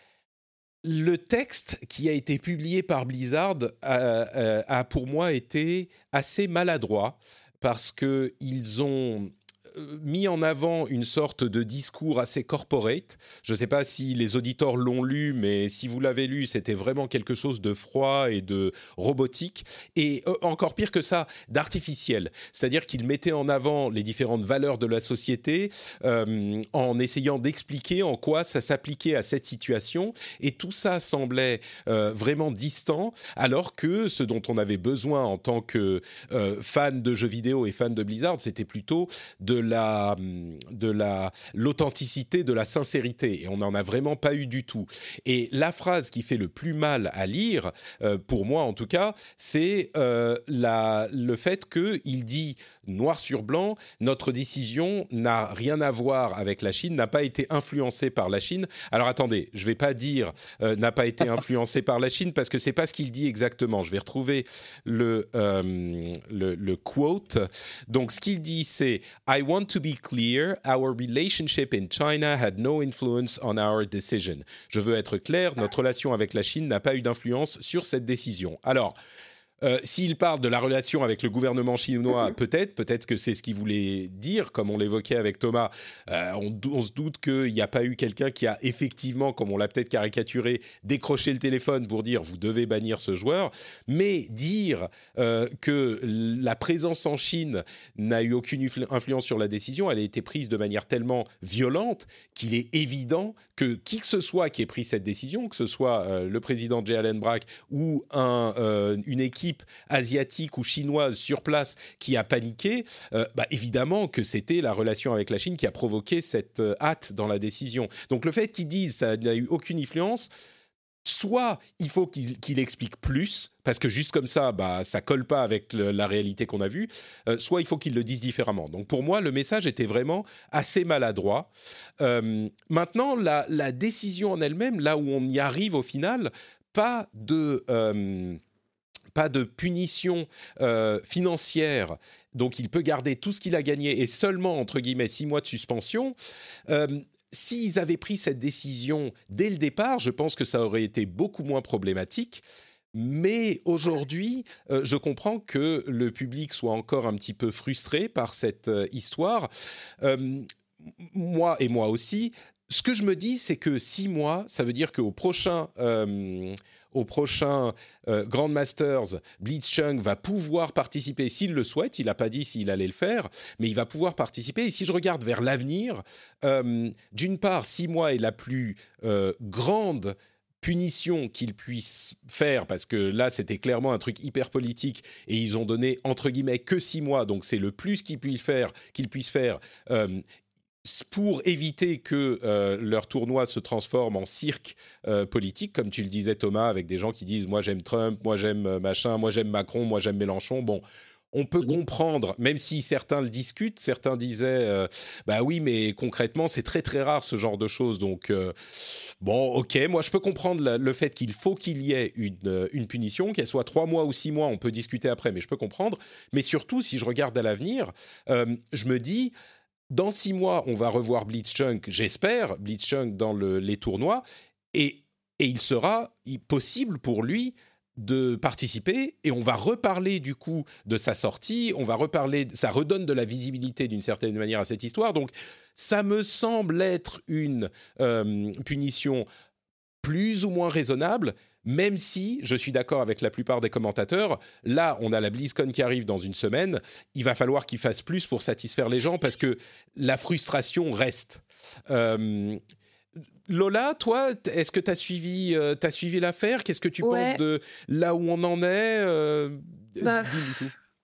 Le texte qui a été publié par Blizzard a, a, a pour moi été assez maladroit parce qu'ils ont mis en avant une sorte de discours assez corporate. Je ne sais pas si les auditeurs l'ont lu, mais si vous l'avez lu, c'était vraiment quelque chose de froid et de robotique. Et euh, encore pire que ça, d'artificiel. C'est-à-dire qu'il mettait en avant les différentes valeurs de la société euh, en essayant d'expliquer en quoi ça s'appliquait à cette situation. Et tout ça semblait euh, vraiment distant, alors que ce dont on avait besoin en tant que euh, fan de jeux vidéo et fan de Blizzard, c'était plutôt de la, de la, l'authenticité, de la sincérité. Et on n'en a vraiment pas eu du tout. Et la phrase qui fait le plus mal à lire, euh, pour moi en tout cas, c'est euh, la, le fait qu'il dit noir sur blanc, notre décision n'a rien à voir avec la Chine, n'a pas été influencée par la Chine. Alors attendez, je ne vais pas dire euh, n'a pas été influencée par la Chine parce que ce n'est pas ce qu'il dit exactement. Je vais retrouver le, euh, le, le quote. Donc ce qu'il dit, c'est « I want to be clear, our relationship in China had no influence on our decision. » Je veux être clair, notre relation avec la Chine n'a pas eu d'influence sur cette décision. Alors, Euh, s'il parle de la relation avec le gouvernement chinois, peut-être, peut-être que c'est ce qu'il voulait dire, comme on l'évoquait avec Thomas. Euh, on, on se doute qu'il n'y a pas eu quelqu'un qui a effectivement, comme on l'a peut-être caricaturé, décroché le téléphone pour dire « vous devez bannir ce joueur ». Mais dire euh, que la présence en Chine n'a eu aucune influence sur la décision, elle a été prise de manière tellement violente qu'il est évident que qui que ce soit qui ait pris cette décision, que ce soit euh, le président Jay Allen Brack ou un, euh, une équipe asiatique ou chinoise sur place qui a paniqué, euh, bah évidemment que c'était la relation avec la Chine qui a provoqué cette euh, hâte dans la décision. Donc le fait qu'ils disent ça n'a eu aucune influence, soit il faut qu'il, qu'il explique plus, parce que juste comme ça, bah, ça colle pas avec le, la réalité qu'on a vue, euh, soit il faut qu'il le dise différemment. Donc pour moi, le message était vraiment assez maladroit. Euh, maintenant, la, la décision en elle-même, là où on y arrive au final, pas de... Euh, pas de punition euh, financière, donc il peut garder tout ce qu'il a gagné et seulement, entre guillemets, six mois de suspension. Euh, s'ils avaient pris cette décision dès le départ, je pense que ça aurait été beaucoup moins problématique. Mais aujourd'hui, euh, je comprends que le public soit encore un petit peu frustré par cette euh, histoire. Euh, moi et moi aussi. Ce que je me dis, c'est que six mois, ça veut dire qu'au prochain... Euh, au prochain euh, Grandmasters, Blitzchung va pouvoir participer s'il le souhaite. Il n'a pas dit s'il allait le faire, mais il va pouvoir participer. Et si je regarde vers l'avenir, euh, d'une part, six mois est la plus euh, grande punition qu'il puisse faire, parce que là, c'était clairement un truc hyper politique, et ils ont donné, entre guillemets, que six mois, donc c'est le plus qu'ils puissent faire, qu'ils puissent faire euh, pour éviter que euh, leur tournoi se transforme en cirque euh, politique, comme tu le disais Thomas, avec des gens qui disent « moi j'aime Trump, moi j'aime euh, machin, moi j'aime Macron, moi j'aime Mélenchon ». Bon, on peut comprendre, même si certains le discutent, certains disaient euh, « bah oui, mais concrètement, c'est très très rare ce genre de choses ». Donc, euh, bon, ok, moi je peux comprendre la, le fait qu'il faut qu'il y ait une, une punition, qu'elle soit trois mois ou six mois, on peut discuter après, mais je peux comprendre. Mais surtout, si je regarde à l'avenir, euh, je me dis... Dans six mois, on va revoir Blitzchung, j'espère, Blitzchung dans le, les tournois, et, et il sera possible pour lui de participer, et on va reparler du coup de sa sortie, on va reparler, ça redonne de la visibilité d'une certaine manière à cette histoire, donc ça me semble être une euh, punition plus ou moins raisonnable, même si, je suis d'accord avec la plupart des commentateurs, là, on a la BlizzCon qui arrive dans une semaine, il va falloir qu'ils fassent plus pour satisfaire les gens, parce que la frustration reste. Euh, Lola, toi, est-ce que tu as suivi, euh, t'as suivi l'affaire ? Qu'est-ce que tu ouais. penses de là où on en est euh, bah, Dis-nous tout.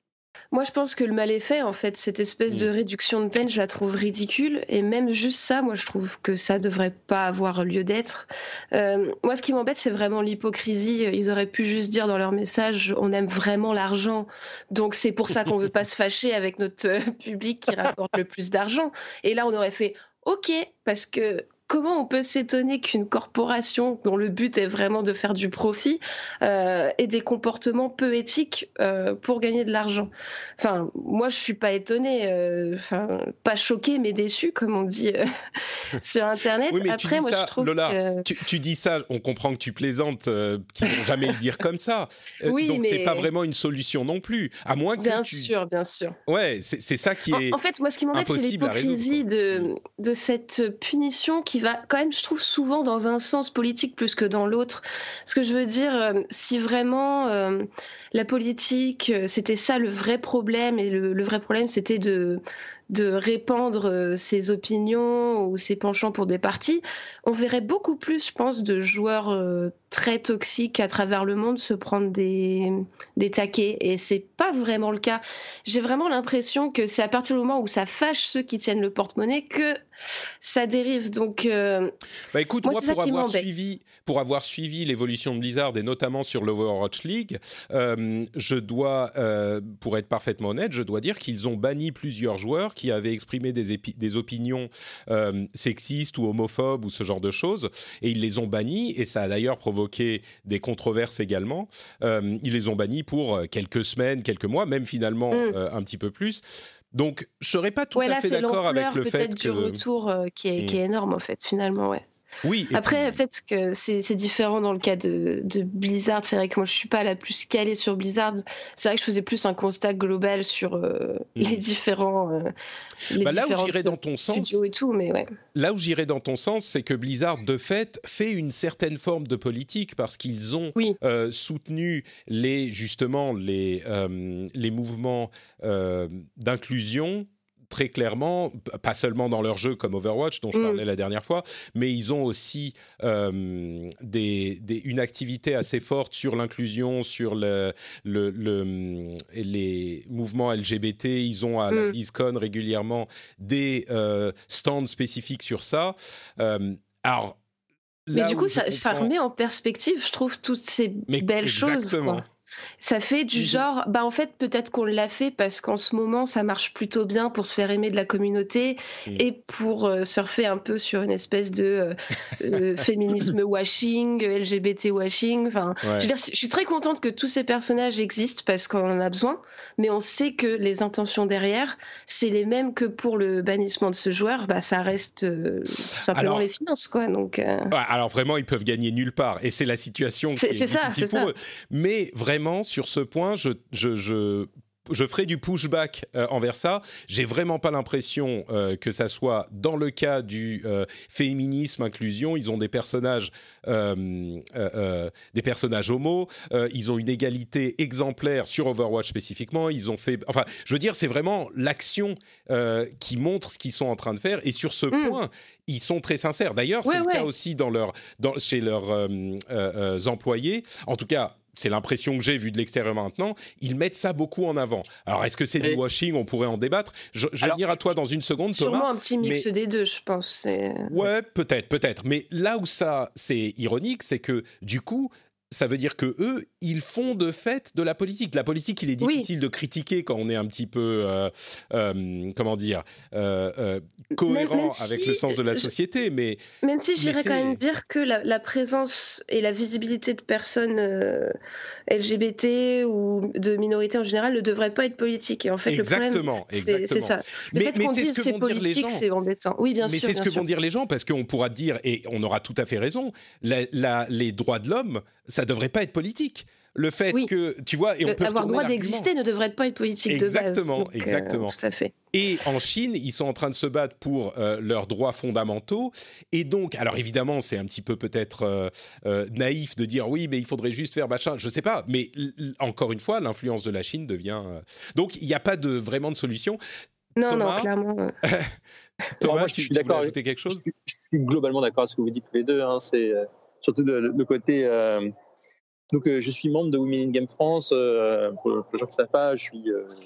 Moi, je pense que le mal est fait, en fait. Cette espèce de Mmh. réduction de peine, je la trouve ridicule. Et même juste ça, moi, je trouve que ça devrait pas avoir lieu d'être. Euh, moi, ce qui m'embête, c'est vraiment l'hypocrisie. Ils auraient pu juste dire dans leur message, on aime vraiment l'argent. Donc, c'est pour ça qu'on veut pas se fâcher avec notre euh, public qui rapporte le plus d'argent. Et là, on aurait fait, OK, parce que comment on peut s'étonner qu'une corporation dont le but est vraiment de faire du profit euh, ait des comportements peu éthiques euh, pour gagner de l'argent. Enfin, moi, je suis pas étonnée, euh, enfin, pas choquée, mais déçue, comme on dit euh, sur Internet. Oui, mais Après, tu dis moi, ça, je trouve Lola, que... tu, tu dis ça, on comprend que tu plaisantes, euh, qu'ils vont jamais le dire comme ça. Euh, Oui, donc, mais... c'est pas vraiment une solution non plus. À moins que Bien tu... sûr, bien sûr. Ouais, c'est, c'est ça qui En, est en fait, moi, ce qui m'embête, c'est impossible à résoudre, l'hypocrisie quoi. de, de cette punition qui va quand même, je trouve, souvent dans un sens politique plus que dans l'autre. Ce que je veux dire, euh, si vraiment euh, la politique, euh, c'était ça le vrai problème, et le, le vrai problème, c'était de, de répandre euh, ses opinions ou ses penchants pour des partis, on verrait beaucoup plus, je pense, de joueurs euh, très toxiques à travers le monde se prendre des, des taquets. Et c'est pas vraiment le cas. J'ai vraiment l'impression que c'est à partir du moment où ça fâche ceux qui tiennent le porte-monnaie que ça dérive. Donc, euh, Bah écoute, moi, moi, c'est ça pour qui avoir m'embête. suivi, pour avoir suivi l'évolution de Blizzard et notamment sur l'Overwatch League, euh, je dois, euh, pour être parfaitement honnête, je dois dire qu'ils ont banni plusieurs joueurs qui avaient exprimé des, épi- des opinions euh, sexistes ou homophobes ou ce genre de choses, et ils les ont bannis, et ça a d'ailleurs provoqué des controverses également. Euh, ils les ont bannis pour quelques semaines, quelques mois, même finalement Mm. euh, un petit peu plus. Donc, je serais pas tout Ouais, à là, fait c'est d'accord avec l'ampleur le fait peut-être que... du retour euh, qui, est, Mm. qui est énorme, en fait, finalement, ouais. Oui, et Après, puis... peut-être que c'est, c'est différent dans le cas de, de Blizzard. C'est vrai que moi, je suis pas la plus calée sur Blizzard. C'est vrai que je faisais plus un constat global sur euh, Mm. les différents, euh, les Bah là où différents j'irais dans ton sens, studios et tout, mais ouais. là où j'irais dans ton sens, c'est que Blizzard, de fait, fait une certaine forme de politique parce qu'ils ont Oui. euh, soutenu les, justement les, euh, les mouvements euh, d'inclusion. Très clairement, pas seulement dans leur jeu comme Overwatch dont je Mm. parlais la dernière fois, mais ils ont aussi euh, des, des, une activité assez forte sur l'inclusion, sur le, le, le, les mouvements L G B T. Ils ont à la Mm. BlizzCon régulièrement des euh, stands spécifiques sur ça. Euh, alors, Mais là du où coup, je ça, ça comprends... remet en perspective, je trouve, toutes ces Mais belles choses, exactement. quoi. Ça fait du Ils ont- genre, bah en fait peut-être qu'on l'a fait parce qu'en ce moment ça marche plutôt bien pour se faire aimer de la communauté Mm. et pour euh, surfer un peu sur une espèce de euh, euh, féminisme washing, L G B T washing. Enfin, Ouais. je veux dire, je suis très contente que tous ces personnages existent parce qu'on en a besoin, mais on sait que les intentions derrière, c'est les mêmes que pour le bannissement de ce joueur. Bah ça reste euh, tout simplement Alors- les finances, quoi. Donc euh, Ouais, alors vraiment, ils peuvent gagner nulle part. Et c'est la situation qui C'est- est, c'est ça, difficile c'est pour ça. eux. Mais vraiment, sur ce point, je, je, je, je ferai du pushback euh, envers ça. J'ai vraiment pas l'impression euh, que ça soit dans le cas du euh, féminisme, inclusion. Ils ont des personnages, euh, euh, euh, des personnages homo. Euh, ils ont une égalité exemplaire sur Overwatch spécifiquement. Ils ont fait, enfin, je veux dire, c'est vraiment l'action euh, qui montre ce qu'ils sont en train de faire. Et sur ce Mm. point, ils sont très sincères. D'ailleurs, Ouais, c'est le ouais. cas aussi dans leur, dans, chez leurs euh, euh, euh, employés. En tout cas, c'est l'impression que j'ai vue de l'extérieur maintenant. Ils mettent ça beaucoup en avant. Alors, est-ce que c'est Et- du washing? On pourrait en débattre. Je, je vais Alors, venir à toi dans une seconde, Thomas. Sûrement un petit mix mais- des deux, je pense. C'est... Ouais, peut-être, peut-être. Mais là où ça, c'est ironique, c'est que du coup, ça veut dire que eux, ils font de fait de la politique. La politique, il est Oui. difficile de critiquer quand on est un petit peu, euh, euh, comment dire, euh, euh, cohérent même avec si, le sens de la je- société. Mais Même si Mais j'irais quand c'est- même dire que la, la présence et la visibilité de personnes euh, L G B T ou de minorités en général ne devraient pas être politiques. Et en fait, Exactement, le problème, c'est, c'est exactement. ça. Le mais fait mais qu'on c'est dise ce que c'est vont dire les politique, gens. c'est embêtant. Oui, bien Mais sûr, c'est ce bien que sûr. vont dire les gens, parce qu'on pourra dire, et on aura tout à fait raison, la- la- les droits de l'homme, ça devrait pas être politique. Le fait Oui. que, tu vois, et on Le- peut avoir retourner droit l'argument. d'exister ne devrait pas être politique Exactement, de base. Donc, euh, exactement. tout à fait. Et en Chine, ils sont en train de se battre pour euh, leurs droits fondamentaux. Et donc, alors évidemment, c'est un petit peu peut-être euh, euh, naïf de dire oui, mais il faudrait juste faire machin. Je sais pas, mais l- l- encore une fois, l'influence de la Chine devient. euh, Donc, il n'y a pas de vraiment de solution. Non, Thomas, non, clairement. euh, Thomas, moi, je tu, suis tu voulais d'accord avec- ajouter quelque Je chose? suis, je suis globalement d'accord avec ce que vous dites tous les deux. Hein. C'est euh, surtout le, le côté. euh, Donc, euh, je suis membre de Women in Game France. euh, pour, pour les gens qui ne savent pas, je suis euh,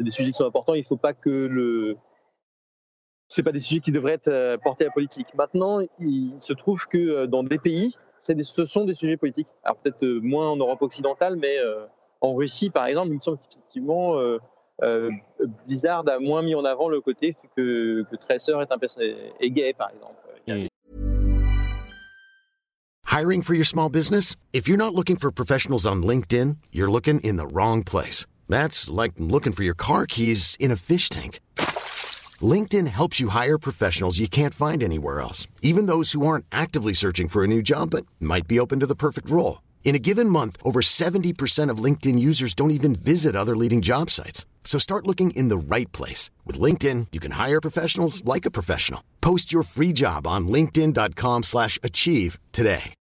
c'est des sujets qui sont importants. Il ne faut pas que le c'est pas des sujets qui devraient être portés à la politique. Maintenant, il se trouve que dans des pays, c'est des, ce sont des sujets politiques. Alors peut-être moins en Europe occidentale, mais euh, en Russie, par exemple, il me semble qu'effectivement, euh, euh, Blizzard a moins mis en avant le côté que, que Tracer est, un, est gay, par exemple. Mm. Hiring for your small business? If you're not looking for professionals on LinkedIn, you're looking in the wrong place. That's like looking for your car keys in a fish tank. LinkedIn helps you hire professionals you can't find anywhere else, even those who aren't actively searching for a new job but might be open to the perfect role. In a given month, over seventy percent of LinkedIn users don't even visit other leading job sites. So start looking in the right place. With LinkedIn, you can hire professionals like a professional. Post your free job on linkedin.com slash achieve today.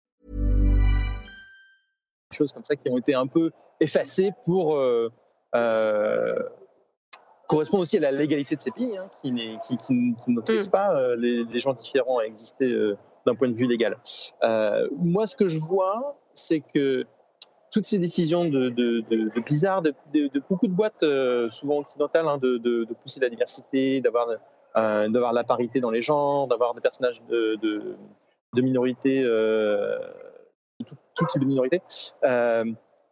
Des choses comme ça qui ont été un peu effacées pour... Euh, euh, correspond aussi à la légalité de ces pays, hein, qui, qui, qui, qui n'autorise mmh. pas euh, les, les gens différents à exister euh, d'un point de vue légal. Euh, moi, ce que je vois, c'est que toutes ces décisions de, de, de, de Blizzard, de, de, de beaucoup de boîtes, euh, souvent occidentales, hein, de, de, de pousser la diversité, d'avoir, euh, d'avoir la parité dans les genres, d'avoir des personnages de, de, de minorités, euh, tout, tout type de minorités. Euh,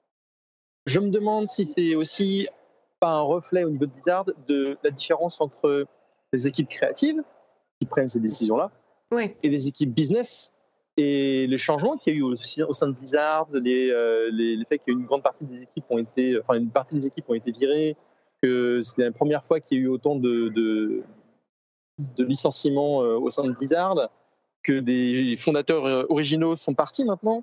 je me demande si c'est aussi pas un reflet au niveau de Blizzard de la différence entre les équipes créatives qui prennent ces décisions-là oui. et les équipes business et les changements qu'il y a eu aussi au sein de Blizzard, les, euh, les, les faits qu'il y a eu une grande partie des équipes ont été, enfin une partie des équipes ont été virées, que c'était la première fois qu'il y a eu autant de, de, de licenciements euh, au sein de Blizzard, que des fondateurs originaux sont partis maintenant,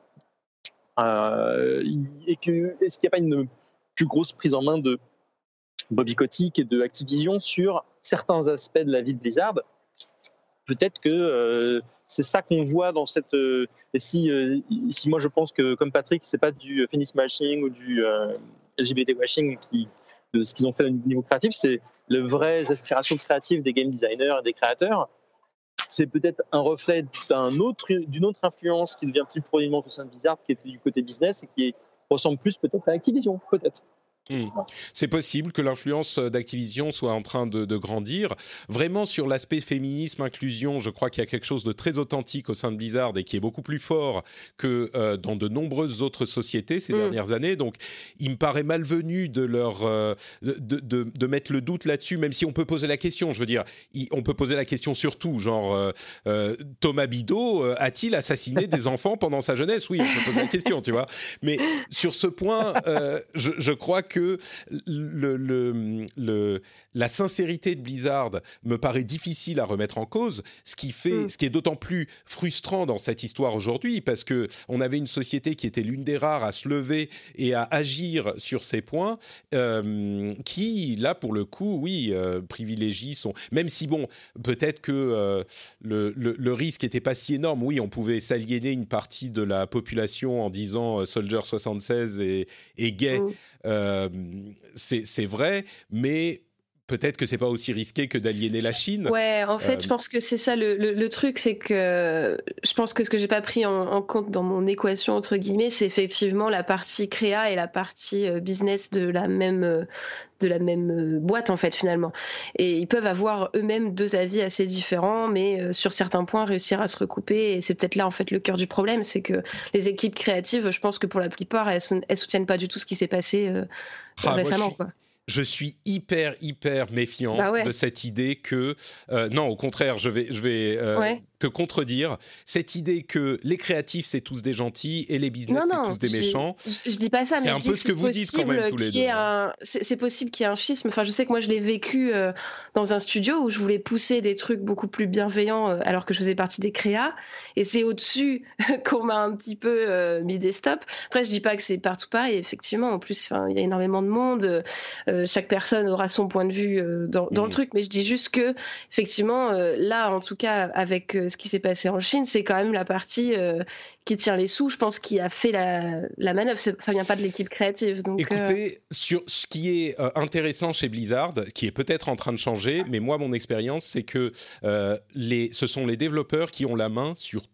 euh, et que est-ce qu'il n'y a pas une plus grosse prise en main de Bobby Kotick et de Activision sur certains aspects de la vie de Blizzard? Peut-être que euh, c'est ça qu'on voit dans cette. Euh, et si, euh, si moi je pense que, comme Patrick, c'est pas du finish smashing ou du euh, L G B T washing qui, de ce qu'ils ont fait au niveau créatif, c'est les vraies aspirations créatives des game designers et des créateurs. C'est peut-être un reflet d'un autre, d'une autre influence qui devient plus proéminente au sein de Blizzard, qui est du côté business et qui ressemble plus peut-être à Activision, peut-être. Mmh. C'est possible que l'influence d'Activision soit en train de, de grandir. Vraiment, sur l'aspect féminisme, inclusion, je crois qu'il y a quelque chose de très authentique au sein de Blizzard et qui est beaucoup plus fort que euh, dans de nombreuses autres sociétés ces mmh. dernières années. Donc, il me paraît malvenu de leur euh, de, de, de mettre le doute là-dessus, même si on peut poser la question. Je veux dire, il, on peut poser la question sur tout, genre euh, euh, Thomas Bidot euh, a-t-il assassiné des enfants pendant sa jeunesse? Oui, on peut poser la question, tu vois. Mais sur ce point, euh, je, je crois que que le, le, le, la sincérité de Blizzard me paraît difficile à remettre en cause, ce qui, fait, mm. ce qui est d'autant plus frustrant dans cette histoire aujourd'hui, parce qu'on avait une société qui était l'une des rares à se lever et à agir sur ces points, euh, qui, là, pour le coup, oui, euh, privilégie son... Même si, bon, peut-être que euh, le, le, le risque n'était pas si énorme. Oui, on pouvait s'aliéner une partie de la population en disant euh, Soldier soixante-seize est, est gay. Mm. Euh, c'est, c'est vrai, mais peut-être que c'est pas aussi risqué que d'aliéner la Chine. Ouais, en fait, euh... je pense que c'est ça le, le, le truc, c'est que je pense que ce que j'ai pas pris en, en compte dans mon équation entre guillemets, c'est effectivement la partie créa et la partie business de la même de la même boîte en fait finalement. Et ils peuvent avoir eux-mêmes deux avis assez différents, mais sur certains points réussir à se recouper. Et c'est peut-être là en fait le cœur du problème, c'est que les équipes créatives, je pense que pour la plupart, elles, elles soutiennent pas du tout ce qui s'est passé euh, ah, récemment, moi, quoi. Je suis hyper, hyper méfiant bah ouais. de cette idée que... Euh, non, au contraire, je vais, je vais euh, ouais. te contredire. Cette idée que les créatifs, c'est tous des gentils et les business, non, non, c'est tous des méchants. Je, je dis pas ça, c'est mais un je peu dis ce que, que vous dites quand même tous les deux. Un, c'est, c'est possible qu'il y ait un schisme. Enfin, je sais que moi, je l'ai vécu euh, dans un studio où je voulais pousser des trucs beaucoup plus bienveillants euh, alors que je faisais partie des créas. Et c'est au-dessus qu'on m'a un petit peu euh, mis des stops. Après, je dis pas que c'est partout pareil. Effectivement, en plus, il y a énormément de monde. Euh, chaque personne aura son point de vue euh, dans, dans mmh. le truc, mais je dis juste que effectivement euh, là en tout cas avec euh, ce qui s'est passé en Chine, c'est quand même la partie euh, qui tire les sous, je pense, qui a fait la, la manœuvre. C'est, ça vient pas de l'équipe créative. Donc, écoutez, euh... sur ce qui est euh, intéressant chez Blizzard, qui est peut-être en train de changer, mais moi mon expérience c'est que euh, les, ce sont les développeurs qui ont la main sur tout.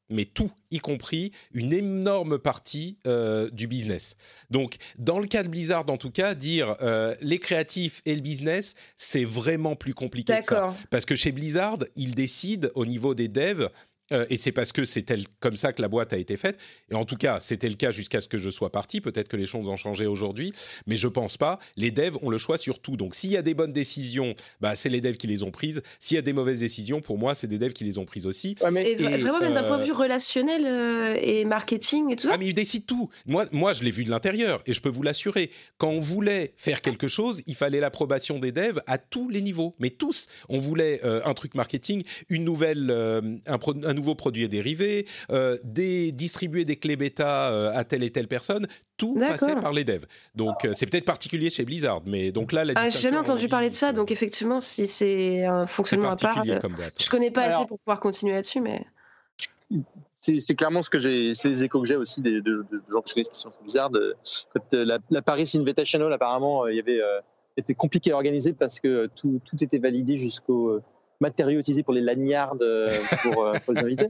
mais tout, y compris une énorme partie euh, du business. Donc, dans le cas de Blizzard, en tout cas, dire euh, les créatifs et le business, c'est vraiment plus compliqué D'accord. que ça. Parce que chez Blizzard, ils décident au niveau des devs, euh, et c'est parce que c'est tel, comme ça que la boîte a été faite, et en tout cas, c'était le cas jusqu'à ce que je sois parti, peut-être que les choses ont changé aujourd'hui, mais je pense pas, les devs ont le choix sur tout. Donc, s'il y a des bonnes décisions, bah, c'est les devs qui les ont prises. S'il y a des mauvaises décisions, pour moi, c'est des devs qui les ont prises aussi. Ouais, mais Et, v- Et, vraiment, même d'un euh, point de vue relationnel euh, et marketing et tout ça. Ah, mais ils décident tout. Moi, moi, je l'ai vu de l'intérieur et je peux vous l'assurer. Quand on voulait faire quelque chose, il fallait l'approbation des devs à tous les niveaux. Mais tous. On voulait euh, un truc marketing, une nouvelle, euh, un, pro- un nouveau produit dérivé, euh, des, distribuer des clés bêta euh, à telle et telle personne. Tout D'accord. passait par les devs. Donc, euh, c'est peut-être particulier chez Blizzard. Mais donc là, la Ah, j'ai distinction, jamais à mon entendu avis, parler de ça, c'est- donc effectivement, si c'est un c'est fonctionnement à part, particulier euh, comme boîte. je connais pas Alors- assez pour pouvoir continuer là-dessus, mais c'est c'est clairement ce que j'ai, c'est les échos que j'ai aussi des, de, de, de gens que je connais qui sont sur Blizzard. Euh, Quand euh, la, la Paris Invitational, apparemment, euh, il y avait, euh, était compliqué à organiser parce que tout, tout était validé jusqu'aux euh, matériaux utilisés pour les lanyards euh, pour, euh, pour les invités.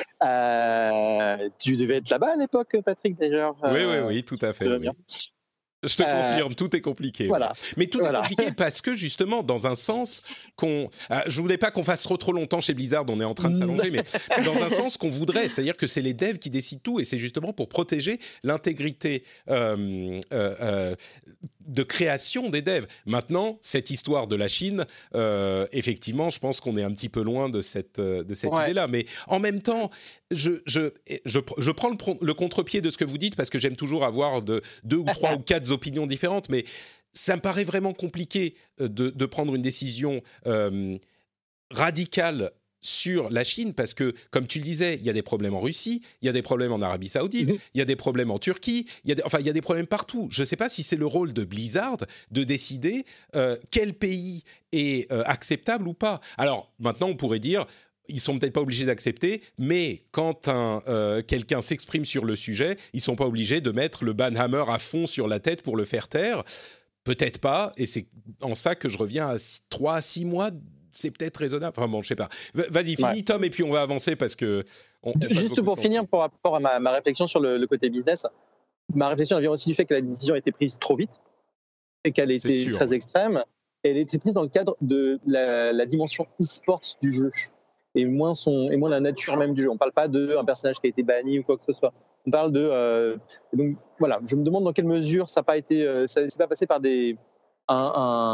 Euh, tu devais être là-bas à l'époque, Patrick, d'ailleurs. Oui, oui, Euh, oui, tout à fait. ça va oui. bien. Je te Euh, confirme, tout est compliqué. Voilà. Mais tout Voilà. est compliqué parce que justement, dans un sens qu'on, ah, je voulais pas qu'on fasse trop trop longtemps chez Blizzard, on est en train de s'allonger, mais dans un sens qu'on voudrait, c'est-à-dire que c'est les devs qui décident tout et c'est justement pour protéger l'intégrité euh, euh, euh, de création des devs. Maintenant, cette histoire de la Chine, euh, effectivement, je pense qu'on est un petit peu loin de cette euh, de cette Ouais. idée-là, mais en même temps, je je je, je prends le, pro- le contre-pied de ce que vous dites parce que j'aime toujours avoir de deux ou trois ou quatre opinions différentes, mais ça me paraît vraiment compliqué euh, de, de prendre une décision euh, radicale sur la Chine parce que, comme tu le disais, il y a des problèmes en Russie, il y a des problèmes en Arabie Saoudite, Mhm. il y a des problèmes en Turquie, il y a des, enfin, il y a des problèmes partout. Je ne sais pas si c'est le rôle de Blizzard de décider euh, quel pays est euh, acceptable ou pas. Alors, maintenant, on pourrait dire... Ils sont peut-être pas obligés d'accepter, mais quand un, euh, quelqu'un s'exprime sur le sujet, ils sont pas obligés de mettre le banhammer à fond sur la tête pour le faire taire. Peut-être pas, et c'est en ça que je reviens à trois à six mois, c'est peut-être raisonnable. Enfin bon, je sais pas. V- Vas-y, finis Ouais. Tom, et puis on va avancer parce que... On, on passe Juste beaucoup pour de temps finir, par rapport à ma, ma réflexion sur le, le côté business, ma réflexion elle vient aussi du fait que la décision a été prise trop vite et qu'elle C'est était sûr, très ouais. extrême. Elle a été prise dans le cadre de la, la dimension e-sports du jeu et moins, son, et moins la nature même du jeu. On ne parle pas d'un personnage qui a été banni ou quoi que ce soit. On parle de... Euh, donc voilà, je me demande dans quelle mesure ça n'a pas été... Euh, ça s'est pas passé par des, un,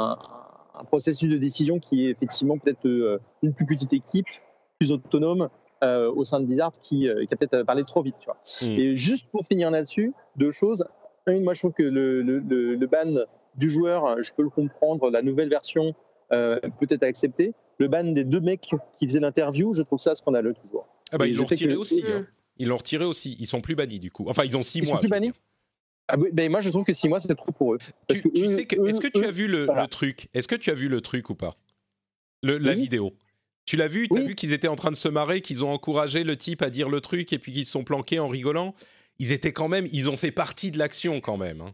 un, un processus de décision qui est effectivement peut-être euh, une plus petite équipe, plus autonome, Euh, au sein de Blizzard qui, euh, qui a peut-être parlé trop vite. Tu vois. Mm. Et juste pour finir là-dessus, deux choses. Une, moi je trouve que le, le, le, le ban du joueur, je peux le comprendre, la nouvelle version euh, peut être acceptée. Le ban des deux mecs qui faisaient l'interview, je trouve ça scandaleux toujours. Ah bah, Et ils je l'ont sais retiré que- aussi. Mm. Hein. Ils l'ont retiré aussi. Ils sont plus bannis du coup. Enfin, ils ont six Ils sont mois. plus je veux bannis dire. Ah oui, ben moi je trouve que six mois c'est trop pour eux. Parce Tu, tu eux- sais que, eux- est-ce que tu eux- as vu le, voilà. le truc? Est-ce que tu as vu le truc ou pas? Le, la Oui. vidéo. Tu l'as vu? Tu as Oui. vu qu'ils étaient en train de se marrer, qu'ils ont encouragé le type à dire le truc et puis qu'ils se sont planqués en rigolant? Ils étaient quand même, ils ont fait partie de l'action quand même. Hein.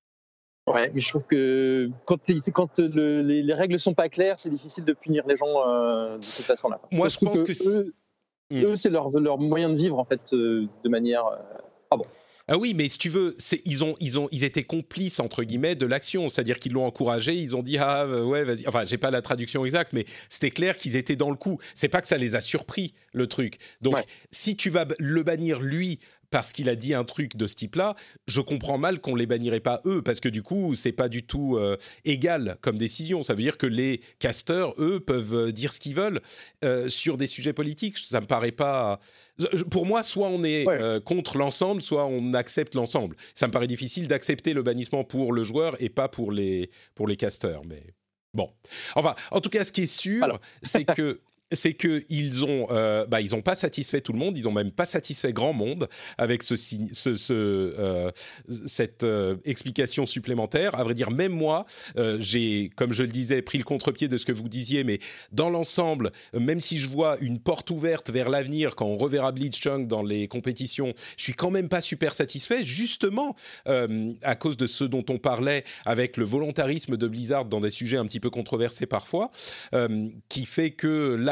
Ouais, mais je trouve que quand, t'es- quand le- les, les règles sont pas claires, c'est difficile de punir les gens euh, de cette façon-là. Moi, je trouve pense que si- eux, Mm. eux, c'est leur, leur moyen de vivre en fait euh, de manière. euh, Ah oui, mais si tu veux, c'est, ils, ont, ils, ont, ils étaient complices, entre guillemets, de l'action. C'est-à-dire qu'ils l'ont encouragé, ils ont dit « Ah, euh, ouais, vas-y ». Enfin, j'ai pas la traduction exacte, mais c'était clair qu'ils étaient dans le coup. C'est pas que ça les a surpris, le truc. Donc, Ouais. si tu vas b- le bannir, lui, parce qu'il a dit un truc de ce type-là, je comprends mal qu'on les bannirait pas eux, parce que du coup, c'est pas du tout euh, égal comme décision. Ça veut dire que les casteurs, eux, peuvent euh, dire ce qu'ils veulent euh, sur des sujets politiques. Ça me paraît pas... Je- Pour moi, soit on est Ouais. euh, contre l'ensemble, soit on accepte l'ensemble. Ça me paraît difficile d'accepter le bannissement pour le joueur et pas pour les, pour les casteurs. Mais bon. Enfin, en tout cas, ce qui est sûr, Alors. c'est que... c'est qu'ils ont, euh, bah, ils ont pas satisfait tout le monde, ils ont même pas satisfait grand monde avec ce, signe- ce, ce, euh, cette euh, explication supplémentaire. À vrai dire, même moi, euh, j'ai, comme je le disais, pris le contre-pied de ce que vous disiez, mais dans l'ensemble, euh, même si je vois une porte ouverte vers l'avenir quand on reverra Blitzchung dans les compétitions, je suis quand même pas super satisfait, justement euh, à cause de ce dont on parlait avec le volontarisme de Blizzard dans des sujets un petit peu controversés parfois, euh, qui fait que là,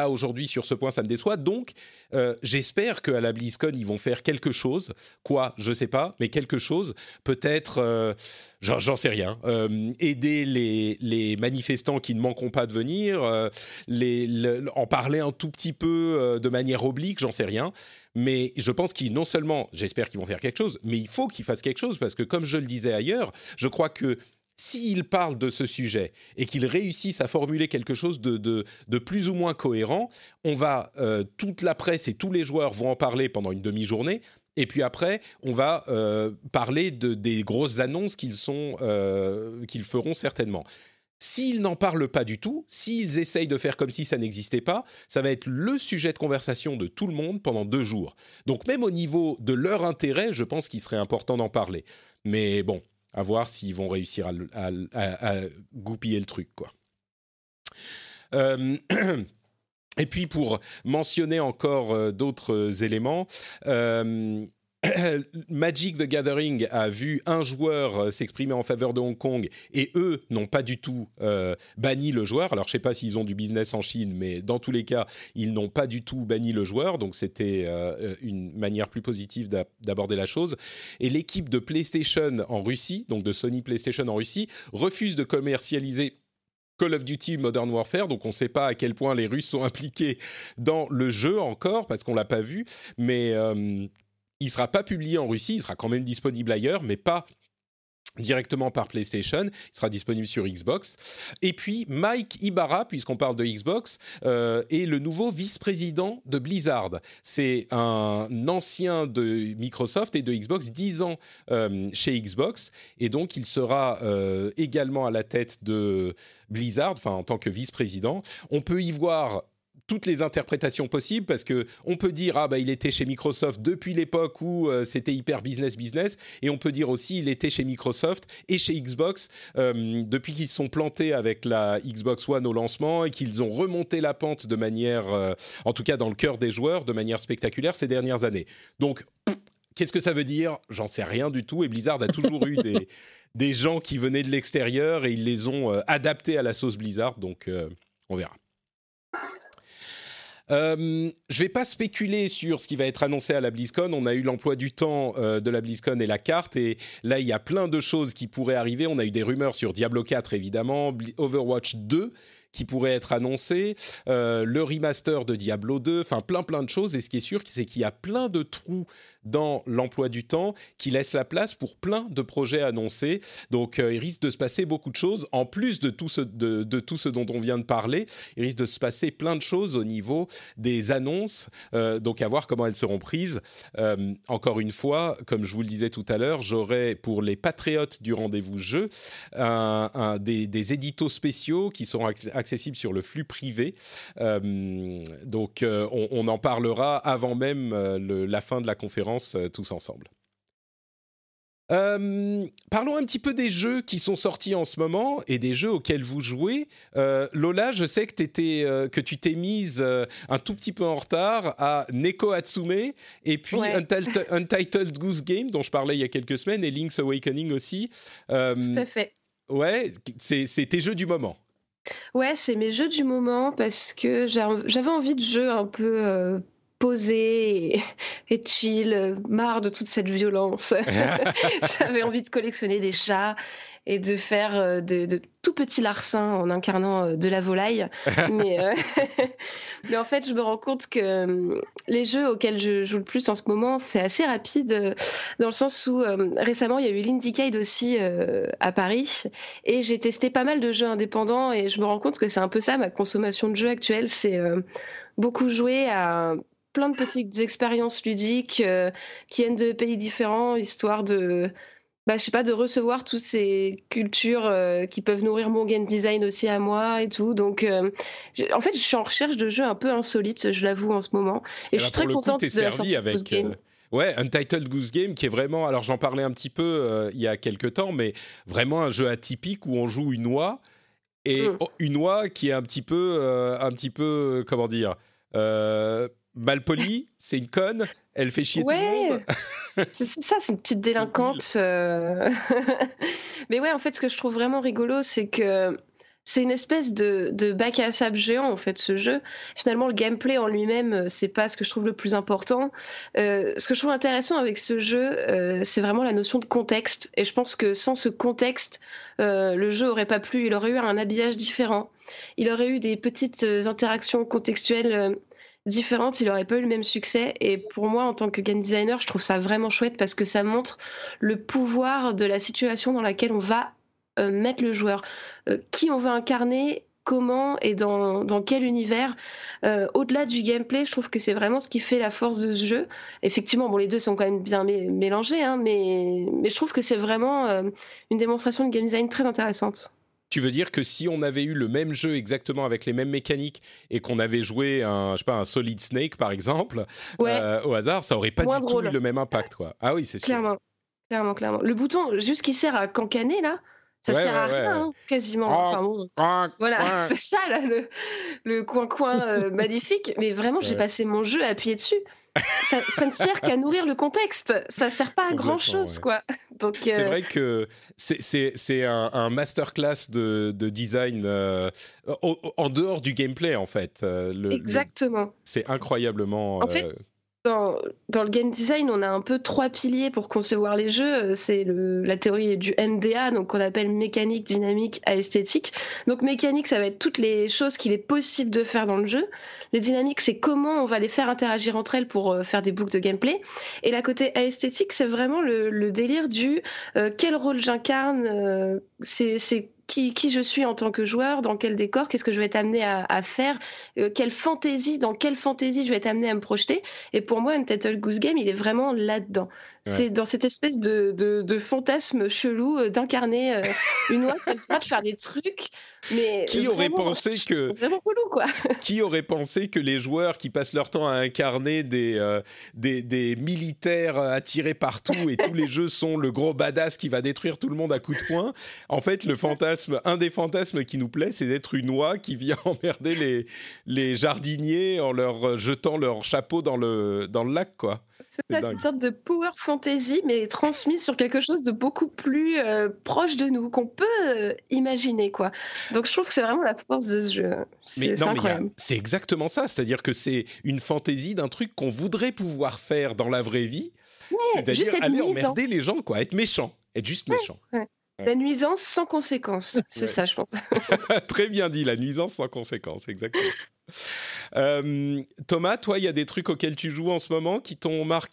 là aujourd'hui sur ce point, ça me déçoit. Donc, euh, j'espère qu'à la BlizzCon, ils vont faire quelque chose. Quoi, je sais pas, mais quelque chose. Peut-être, euh, j'en, j'en sais rien. Euh, aider les, les manifestants qui ne manqueront pas de venir, euh, les, le, en parler un tout petit peu euh, de manière oblique, j'en sais rien. Mais je pense qu'ils, non seulement, j'espère qu'ils vont faire quelque chose, mais il faut qu'ils fassent quelque chose parce que, comme je le disais ailleurs, je crois que s'ils parlent de ce sujet et qu'ils réussissent à formuler quelque chose de, de, de plus ou moins cohérent, on va, euh, toute la presse et tous les joueurs vont en parler pendant une demi-journée. Et puis après, on va euh, parler de, des grosses annonces qu'ils, sont, euh, qu'ils feront certainement. S'ils n'en parlent pas du tout, s'ils essayent de faire comme si ça n'existait pas, ça va être le sujet de conversation de tout le monde pendant deux jours. Donc même au niveau de leur intérêt, je pense qu'il serait important d'en parler. Mais bon, à voir s'ils vont réussir à, à, à, à goupiller le truc, quoi. Euh, et puis, pour mentionner encore euh, d'autres éléments... Euh, Magic the Gathering a vu un joueur s'exprimer en faveur de Hong Kong et eux n'ont pas du tout euh, banni le joueur. Alors, je ne sais pas s'ils ont du business en Chine, mais dans tous les cas, ils n'ont pas du tout banni le joueur. Donc, c'était euh, une manière plus positive d'a- d'aborder la chose. Et l'équipe de PlayStation en Russie, donc de Sony PlayStation en Russie, refuse de commercialiser Call of Duty Modern Warfare, donc on ne sait pas à quel point les Russes sont impliqués dans le jeu encore, parce qu'on ne l'a pas vu, mais... Euh, il ne sera pas publié en Russie, il sera quand même disponible ailleurs, mais pas directement par PlayStation, il sera disponible sur Xbox. Et puis Mike Ibarra, puisqu'on parle de Xbox, euh, est le nouveau vice-président de Blizzard. C'est un ancien de Microsoft et de Xbox, dix ans euh, chez Xbox, et donc il sera euh, également à la tête de Blizzard, enfin en tant que vice-président. On peut y voir toutes les interprétations possibles, parce que on peut dire ah bah il était chez Microsoft depuis l'époque où euh, c'était hyper business business, et on peut dire aussi il était chez Microsoft et chez Xbox euh, depuis qu'ils se sont plantés avec la Xbox One au lancement et qu'ils ont remonté la pente de manière, euh, en tout cas dans le cœur des joueurs, de manière spectaculaire ces dernières années. Donc pff, qu'est-ce que ça veut dire ? J'en sais rien du tout. Et Blizzard a toujours eu des des gens qui venaient de l'extérieur et ils les ont euh, adaptés à la sauce Blizzard. Donc euh, on verra. Euh, je ne vais pas spéculer sur ce qui va être annoncé à la BlizzCon. On a eu l'emploi du temps euh, de la BlizzCon et la carte. Et là, il y a plein de choses qui pourraient arriver. On a eu des rumeurs sur Diablo quatre, évidemment, Overwatch deux qui pourrait être annoncé, euh, le remaster de Diablo deux, enfin plein plein de choses. Et ce qui est sûr, c'est qu'il y a plein de trous dans l'emploi du temps qui laissent la place pour plein de projets annoncés. Donc euh, il risque de se passer beaucoup de choses. En plus de tout, ce, de, de tout ce dont on vient de parler, il risque de se passer plein de choses au niveau des annonces. Euh, donc à voir comment elles seront prises. Euh, encore une fois, comme je vous le disais tout à l'heure, j'aurai pour les patriotes du rendez-vous jeu un, un, des, des éditos spéciaux qui seront accessible sur le flux privé. Euh, donc, euh, on, on en parlera avant même euh, le, la fin de la conférence euh, tous ensemble. Euh, parlons un petit peu des jeux qui sont sortis en ce moment et des jeux auxquels vous jouez. Euh, Lola, je sais que, t'étais, euh, que tu t'es mise euh, un tout petit peu en retard à Neko Hatsume et puis ouais. Untitled, Untitled Goose Game, dont je parlais il y a quelques semaines, et Link's Awakening aussi. Euh, tout à fait. Ouais, c'est, c'est tes jeux du moment. Ouais, c'est mes jeux du moment parce que j'avais envie de jeux un peu euh, posés et, et chill, marre de toute cette violence. J'avais envie de collectionner des chats et de faire de, de tout petits larcins en incarnant de la volaille. mais, euh, mais en fait, je me rends compte que les jeux auxquels je joue le plus en ce moment, c'est assez rapide, dans le sens où euh, récemment, il y a eu l'Indiecade aussi euh, à Paris, et j'ai testé pas mal de jeux indépendants, et je me rends compte que c'est un peu ça, ma consommation de jeux actuelle, c'est euh, beaucoup jouer à plein de petites expériences ludiques euh, qui viennent de pays différents, histoire de... Bah, je sais pas, de recevoir toutes ces cultures euh, qui peuvent nourrir mon game design aussi à moi et tout. Donc, euh, en fait, je suis en recherche de jeux un peu insolites, je l'avoue, en ce moment. Et, et je suis très contente coup, de la sortie avec, de Goose Game. Euh, ouais, Untitled Goose Game, qui est vraiment... Alors, j'en parlais un petit peu euh, il y a quelques temps, mais vraiment un jeu atypique où on joue une oie, et mm. une oie qui est un petit peu... Euh, un petit peu, comment dire... Euh, mal polie, c'est une conne, elle fait chier ouais. tout le monde. c'est, c'est ça, c'est une petite délinquante. Euh... Mais ouais, en fait, ce que je trouve vraiment rigolo, c'est que c'est une espèce de, de bac à sable géant en fait ce jeu. Finalement le gameplay en lui-même c'est pas ce que je trouve le plus important. Euh, ce que je trouve intéressant avec ce jeu euh, c'est vraiment la notion de contexte et je pense que sans ce contexte euh, le jeu aurait pas plu, il aurait eu un habillage différent, il aurait eu des petites interactions contextuelles euh, différentes, il aurait pas eu le même succès et pour moi en tant que game designer je trouve ça vraiment chouette parce que ça montre le pouvoir de la situation dans laquelle on va Euh, mettre le joueur, euh, qui on veut incarner, comment et dans, dans quel univers. Euh, au-delà du gameplay, je trouve que c'est vraiment ce qui fait la force de ce jeu. Effectivement, bon, les deux sont quand même bien mé- mélangés, hein, mais, mais je trouve que c'est vraiment euh, une démonstration de game design très intéressante. Tu veux dire que si on avait eu le même jeu exactement avec les mêmes mécaniques et qu'on avait joué un, je sais pas, un Solid Snake par exemple, Ouais. euh, au hasard, ça aurait pas Moins du drôle. tout eu le même impact, quoi. Ah oui, c'est sûr. Clairement, clairement, clairement. Le bouton, juste qui sert à cancaner, là, ça Ouais, sert à ouais, rien, ouais. hein, quasiment. Oh, Enfin bon, oh, voilà, oh. c'est ça, là, le, le coin-coin euh, maléfique. Mais vraiment, j'ai Ouais. passé mon jeu à appuyer dessus. Ça, ça ne sert qu'à nourrir le contexte. Ça sert pas à Complètement, grand-chose, ouais. quoi. Donc, C'est euh, vrai que c'est, c'est, c'est un, un masterclass de, de design euh, au- au- en dehors du gameplay, en fait. Euh, le, le- exactement. c'est incroyablement... En fait, euh, dans, dans le game design, on a un peu trois piliers pour concevoir les jeux. C'est le, la théorie du M D A, donc qu'on appelle mécanique, dynamique, esthétique. Donc mécanique, ça va être toutes les choses qu'il est possible de faire dans le jeu. Les dynamiques, c'est comment on va les faire interagir entre elles pour euh, faire des boucles de gameplay. Et la côté esthétique, c'est vraiment le, le délire du euh, quel rôle j'incarne, euh, c'est, c'est qui, qui je suis en tant que joueur, dans quel décor, qu'est-ce que je vais être amené à, à faire, euh, quelle fantaisie, dans quelle fantaisie je vais être amené à me projeter. Et pour moi, Untitled Goose Game, il est vraiment là-dedans. Ouais. C'est dans cette espèce de, de, de fantasme chelou euh, d'incarner euh, une oie qui a le droit de faire des trucs. Mais Qui aurait vraiment, pensé que... Vraiment relou, quoi. Qui aurait pensé que les joueurs qui passent leur temps à incarner des, euh, des, des militaires attirés partout et tous les jeux sont le gros badass qui va détruire tout le monde à coups de poing. En fait, le fantasme, un des fantasmes qui nous plaît, c'est d'être une oie qui vient emmerder les, les jardiniers en leur jetant leur chapeau dans le, dans le lac, quoi. C'est ça, c'est une sorte de power fantasy, mais transmise sur quelque chose de beaucoup plus euh, proche de nous, qu'on peut euh, imaginer, quoi. Donc je trouve que c'est vraiment la force de ce jeu. C'est, Mais c'est non, mais y a- incroyable. c'est exactement ça. C'est-à-dire que c'est une fantaisie d'un truc qu'on voudrait pouvoir faire dans la vraie vie. Ouais, C'est-à-dire juste être aller nuisant. emmerder les gens, quoi. Être méchant. Être juste méchant. Ouais. La nuisance sans conséquence, c'est Ouais. ça, je pense. Très bien dit, la nuisance sans conséquence, exactement. Euh, Thomas, toi, il y a des trucs auxquels tu joues en ce moment qui t'ont marqué ?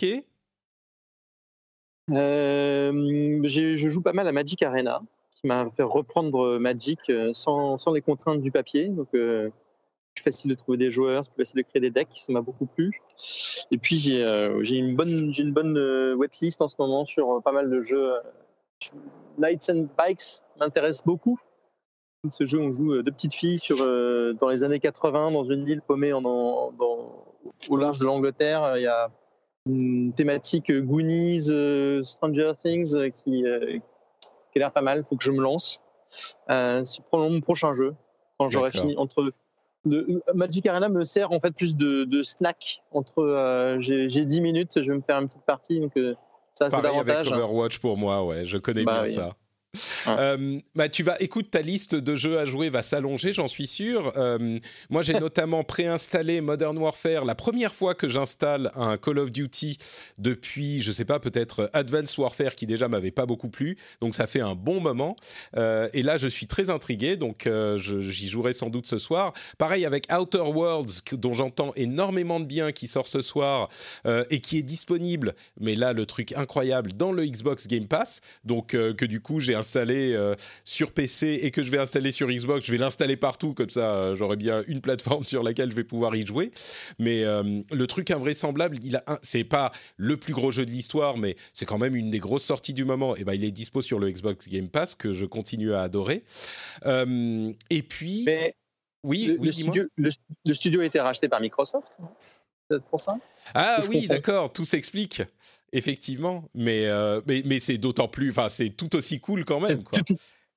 Euh, j'ai- je joue pas mal à Magic Arena, qui m'a fait reprendre Magic euh, sans, sans les contraintes du papier. Donc, euh, c'est plus facile de trouver des joueurs, c'est plus facile de créer des decks, ça m'a beaucoup plu. Et puis, j'ai euh, j'ai une bonne, j'ai une bonne euh, wetlist en ce moment sur euh, pas mal de jeux. Knights and Bikes m'intéresse beaucoup. Ce jeu, on joue euh, deux petites filles sur, euh, dans les années quatre-vingts, dans une île paumée en, en- dans, au large de l'Angleterre. Il y a une thématique euh, Goonies, euh, Stranger Things euh, qui, euh, qui a l'air pas mal. Il faut que je me lance. Euh, c'est probablement mon prochain jeu. Quand j'aurai D'accord. fini. Entre, le, Magic Arena me sert en fait plus de, de snack. Entre, euh, j'ai, j'ai dix minutes, je vais me faire une petite partie. Donc, euh, ça, c'est Pareil avec davantage. Overwatch pour moi, ouais, je connais Bah bien oui. ça. Ouais. Euh, bah, tu vas, écoute, ta liste de jeux à jouer va s'allonger, j'en suis sûr. Euh, moi, j'ai notamment préinstallé Modern Warfare, la première fois que j'installe un Call of Duty depuis, je sais pas, peut-être Advanced Warfare qui déjà m'avait pas beaucoup plu. Donc, ça fait un bon moment. Euh, et là, je suis très intrigué, donc euh, je, j'y jouerai sans doute ce soir. Pareil avec Outer Worlds, que- dont j'entends énormément de bien, qui sort ce soir euh, et qui est disponible. Mais là, le truc incroyable dans le Xbox Game Pass, donc euh, que du coup j'ai installé euh, sur P C et que je vais installer sur Xbox. Je vais l'installer partout, comme ça euh, j'aurai bien une plateforme sur laquelle je vais pouvoir y jouer. Mais euh, le truc invraisemblable, il a un, c'est pas le plus gros jeu de l'histoire, mais c'est quand même une des grosses sorties du moment. Et ben il est dispo sur le Xbox Game Pass que je continue à adorer. Euh, et puis, Mais oui, le, oui, le dis-moi. studio, le, le studio a été racheté par Microsoft. non C'est peut-être pour ça. Ah Je oui, comprends. d'accord, tout s'explique. Effectivement, mais, euh, mais, mais c'est d'autant plus, enfin, c'est tout aussi cool quand même, quoi. C'est tout,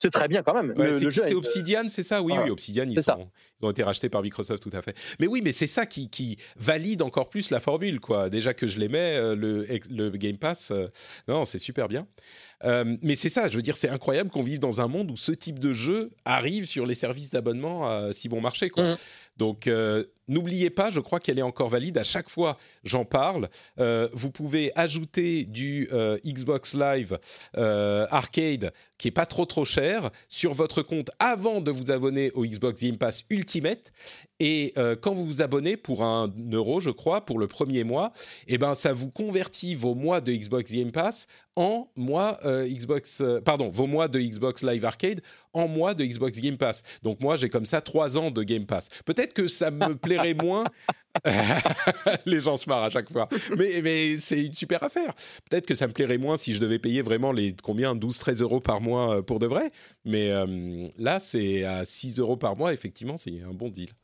c'est très bien quand même. Ouais, le, c'est, le jeu c'est est... Obsidian, c'est ça? Oui, voilà. oui, Obsidian, ils, c'est sont, ils ont été rachetés par Microsoft, tout à fait. Mais oui, mais c'est ça qui, qui valide encore plus la formule, quoi. Déjà que je l'aimais, euh, le, le Game Pass, euh, non, c'est super bien. Euh, mais c'est ça, je veux dire, c'est incroyable qu'on vive dans un monde où ce type de jeu arrive sur les services d'abonnement à si bon marché, quoi. Mmh. Donc, euh, n'oubliez pas, je crois qu'elle est encore valide. À chaque fois, j'en parle. Euh, vous pouvez ajouter du euh, Xbox Live euh, Arcade, qui est pas trop trop cher, sur votre compte avant de vous abonner au Xbox Game Pass Ultimate. Et euh, quand vous vous abonnez pour un euro, je crois, pour le premier mois, eh ben ça vous convertit vos mois de Xbox Game Pass en mois euh, Xbox, euh, pardon, vos mois de Xbox Live Arcade en mois de Xbox Game Pass. Donc moi, j'ai comme ça trois ans de Game Pass. Peut-être que ça me plairait moins. Les gens se marrent à chaque fois. Mais, mais c'est une super affaire. Peut-être que ça me plairait moins si je devais payer vraiment les combien douze treize euros par mois pour de vrai. Mais euh, là, c'est à six euros par mois. Effectivement, c'est un bon deal.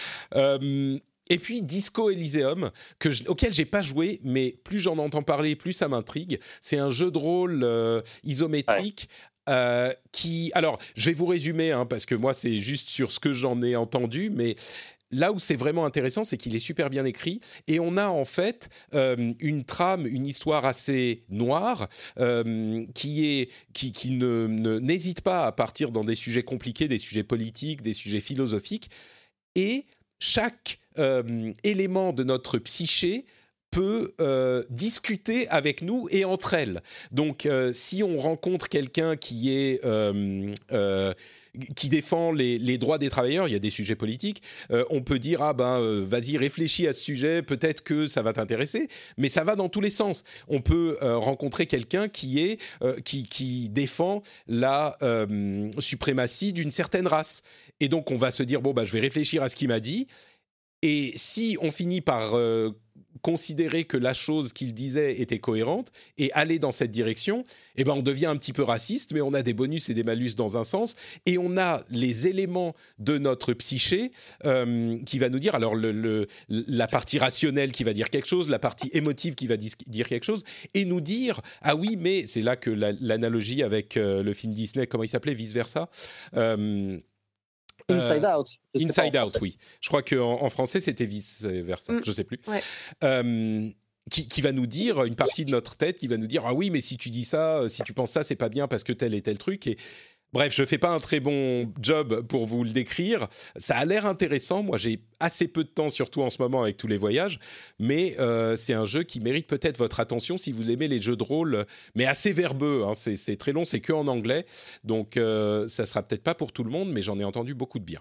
Euh, et puis Disco Elysium, que je, auquel j'ai pas joué, mais plus j'en entends parler, plus ça m'intrigue. C'est un jeu de rôle euh, isométrique. Ouais. Euh, qui, alors, je vais vous résumer, hein, parce que moi, c'est juste sur ce que j'en ai entendu, mais là où c'est vraiment intéressant, c'est qu'il est super bien écrit et on a en fait euh, une trame, une histoire assez noire euh, qui est qui, qui ne, ne n'hésite pas à partir dans des sujets compliqués, des sujets politiques, des sujets philosophiques, et chaque euh, élément de notre psyché peut euh, discuter avec nous et entre elles. Donc, euh, si on rencontre quelqu'un qui est euh, euh, qui défend les, les droits des travailleurs, il y a des sujets politiques, euh, on peut dire ah ben euh, vas-y réfléchis à ce sujet, peut-être que ça va t'intéresser, mais ça va dans tous les sens. On peut euh, rencontrer quelqu'un qui est euh, qui qui défend la euh, suprématie d'une certaine race, et donc on va se dire bon bah je vais réfléchir à ce qu'il m'a dit. Et si on finit par euh, considérer que la chose qu'il disait était cohérente et aller dans cette direction, eh ben on devient un petit peu raciste, mais on a des bonus et des malus dans un sens, et on a les éléments de notre psyché euh, qui va nous dire, alors le, le, la partie rationnelle qui va dire quelque chose, la partie émotive qui va dis- dire quelque chose, et nous dire, ah oui, mais c'est là que la, l'analogie avec euh, le film Disney, comment il s'appelait, Vice Versa euh, Inside euh, Out. Inside Out, oui. Je crois qu'en en français, c'était vice-versa. Mm. Je ne sais plus. Ouais. Euh, qui, qui va nous dire, une partie de notre tête qui va nous dire « Ah oui, mais si tu dis ça, si tu penses ça, c'est pas bien parce que tel et tel truc. » Et bref, je ne fais pas un très bon job pour vous le décrire. Ça a l'air intéressant. Moi, j'ai assez peu de temps, surtout en ce moment avec tous les voyages. Mais euh, c'est un jeu qui mérite peut-être votre attention si vous aimez les jeux de rôle, mais assez verbeux. Hein. C'est, c'est très long, c'est que en anglais. Donc, euh, ça ne sera peut-être pas pour tout le monde, mais j'en ai entendu beaucoup de bien.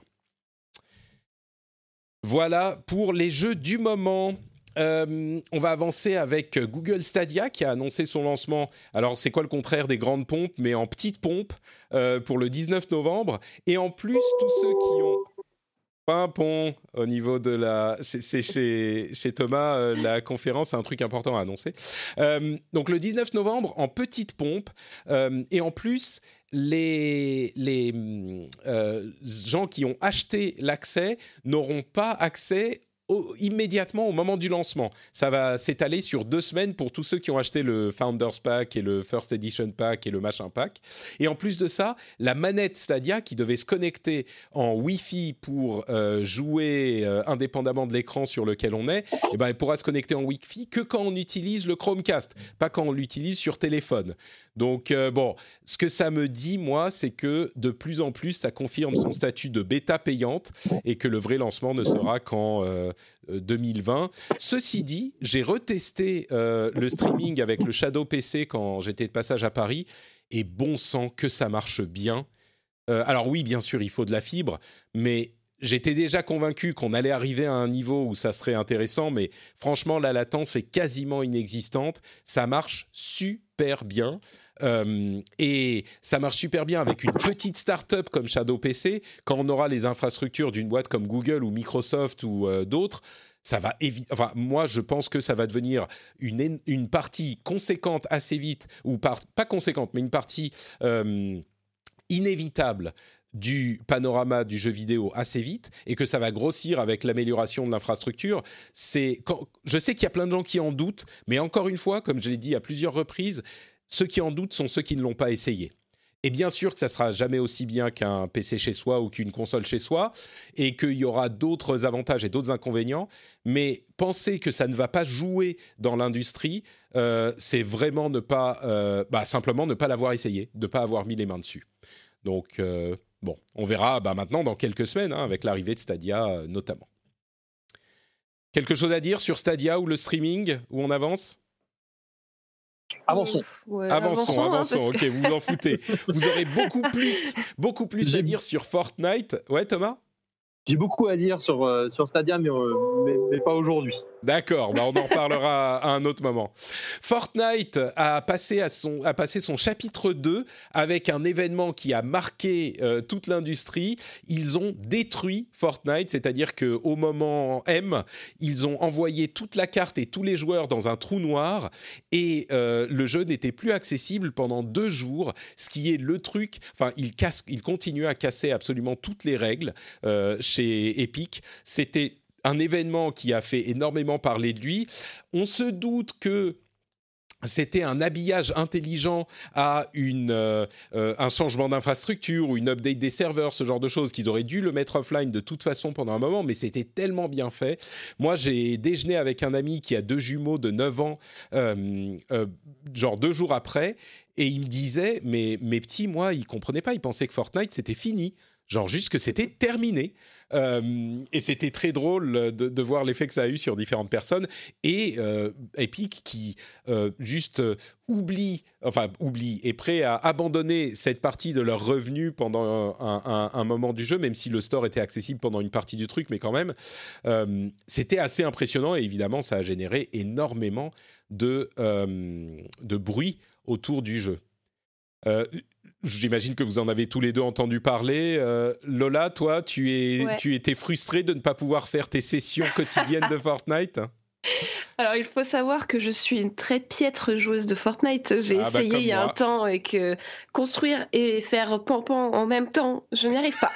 Voilà pour les jeux du moment. Euh, on va avancer avec Google Stadia qui a annoncé son lancement. Alors, c'est quoi le contraire des grandes pompes, mais en petites pompes euh, pour le dix-neuf novembre. Et en plus, tous ceux qui ont... Pimpon au niveau de la... C'est, c'est chez, chez Thomas, euh, la conférence, c'est un truc important à annoncer. Euh, donc, le dix-neuf novembre, en petite pompe. Euh, et en plus... les, les euh, gens qui ont acheté l'accès n'auront pas accès au, immédiatement au moment du lancement. Ça va s'étaler sur deux semaines pour tous ceux qui ont acheté le Founders Pack et le First Edition Pack et le machin pack. Et en plus de ça, la manette Stadia qui devait se connecter en Wi-Fi pour euh, jouer euh, indépendamment de l'écran sur lequel on est, eh ben, elle pourra se connecter en Wi-Fi que quand on utilise le Chromecast, pas quand on l'utilise sur téléphone. Donc, euh, bon, ce que ça me dit, moi, c'est que de plus en plus, ça confirme son statut de bêta payante et que le vrai lancement ne sera qu'en euh, deux mille vingt. Ceci dit, j'ai retesté euh, le streaming avec le Shadow P C quand j'étais de passage à Paris, et bon sang que ça marche bien. Euh, alors oui, bien sûr, il faut de la fibre, mais... J'étais déjà convaincu qu'on allait arriver à un niveau où ça serait intéressant, mais franchement, la latence est quasiment inexistante. Ça marche super bien. Euh, et ça marche super bien avec une petite start-up comme Shadow P C. Quand on aura les infrastructures d'une boîte comme Google ou Microsoft ou euh, d'autres, ça va évi- enfin, moi, je pense que ça va devenir une, une partie conséquente assez vite, ou par, pas conséquente, mais une partie euh, inévitable du panorama du jeu vidéo assez vite, et que ça va grossir avec l'amélioration de l'infrastructure. C'est quand, je sais qu'il y a plein de gens qui en doutent, mais encore une fois, comme je l'ai dit à plusieurs reprises, ceux qui en doutent sont ceux qui ne l'ont pas essayé. Et bien sûr que ça sera jamais aussi bien qu'un P C chez soi ou qu'une console chez soi, et qu'il y aura d'autres avantages et d'autres inconvénients. Mais penser que ça ne va pas jouer dans l'industrie, euh, c'est vraiment ne pas, euh, bah, simplement ne pas l'avoir essayé, ne pas avoir mis les mains dessus. Donc, euh, bon, on verra bah, maintenant dans quelques semaines, hein, avec l'arrivée de Stadia euh, notamment. Quelque chose à dire sur Stadia ou le streaming, où on avance ? Avançons. Euh, ouais, Avançons, hein, avançons, parce ok, que- vous vous en foutez. Vous aurez beaucoup plus, beaucoup plus à J'ai- dire sur Fortnite. Ouais, Thomas ? J'ai beaucoup à dire sur, euh, sur Stadia, mais, euh, mais, mais pas aujourd'hui. D'accord, bah on en reparlera à un autre moment. Fortnite a passé, à son, a passé son chapitre deux avec un événement qui a marqué euh, toute l'industrie. Ils ont détruit Fortnite, c'est-à-dire qu'au moment M, ils ont envoyé toute la carte et tous les joueurs dans un trou noir et euh, le jeu n'était plus accessible pendant deux jours, ce qui est le truc... Enfin, ils, cassent, ils continuent à casser absolument toutes les règles euh, chez Epic. C'était un événement qui a fait énormément parler de lui. On se doute que c'était un habillage intelligent à une, euh, euh, un changement d'infrastructure ou une update des serveurs, ce genre de choses, qu'ils auraient dû le mettre offline de toute façon pendant un moment, mais c'était tellement bien fait. Moi, j'ai déjeuné avec un ami qui a deux jumeaux de neuf ans, euh, euh, genre deux jours après, et il me disait, mais mes petits, moi, ils ne comprenaient pas, ils pensaient que Fortnite, c'était fini. Genre juste que c'était terminé. Euh, et c'était très drôle de, de voir l'effet que ça a eu sur différentes personnes. Et euh, Epic qui euh, juste euh, oublie, enfin oublie, est prêt à abandonner cette partie de leurs revenus pendant un, un, un moment du jeu, même si le store était accessible pendant une partie du truc, mais quand même, euh, c'était assez impressionnant. Et évidemment, ça a généré énormément de, euh, de bruit autour du jeu. Euh, J'imagine que vous en avez tous les deux entendu parler. Euh, Lola, toi, tu, es, Ouais. tu étais frustrée de ne pas pouvoir faire tes sessions quotidiennes de Fortnite ? Alors, il faut savoir que je suis une très piètre joueuse de Fortnite. J'ai Ah bah, essayé comme il y a moi. un temps et que construire et faire pampan en même temps, je n'y arrive pas.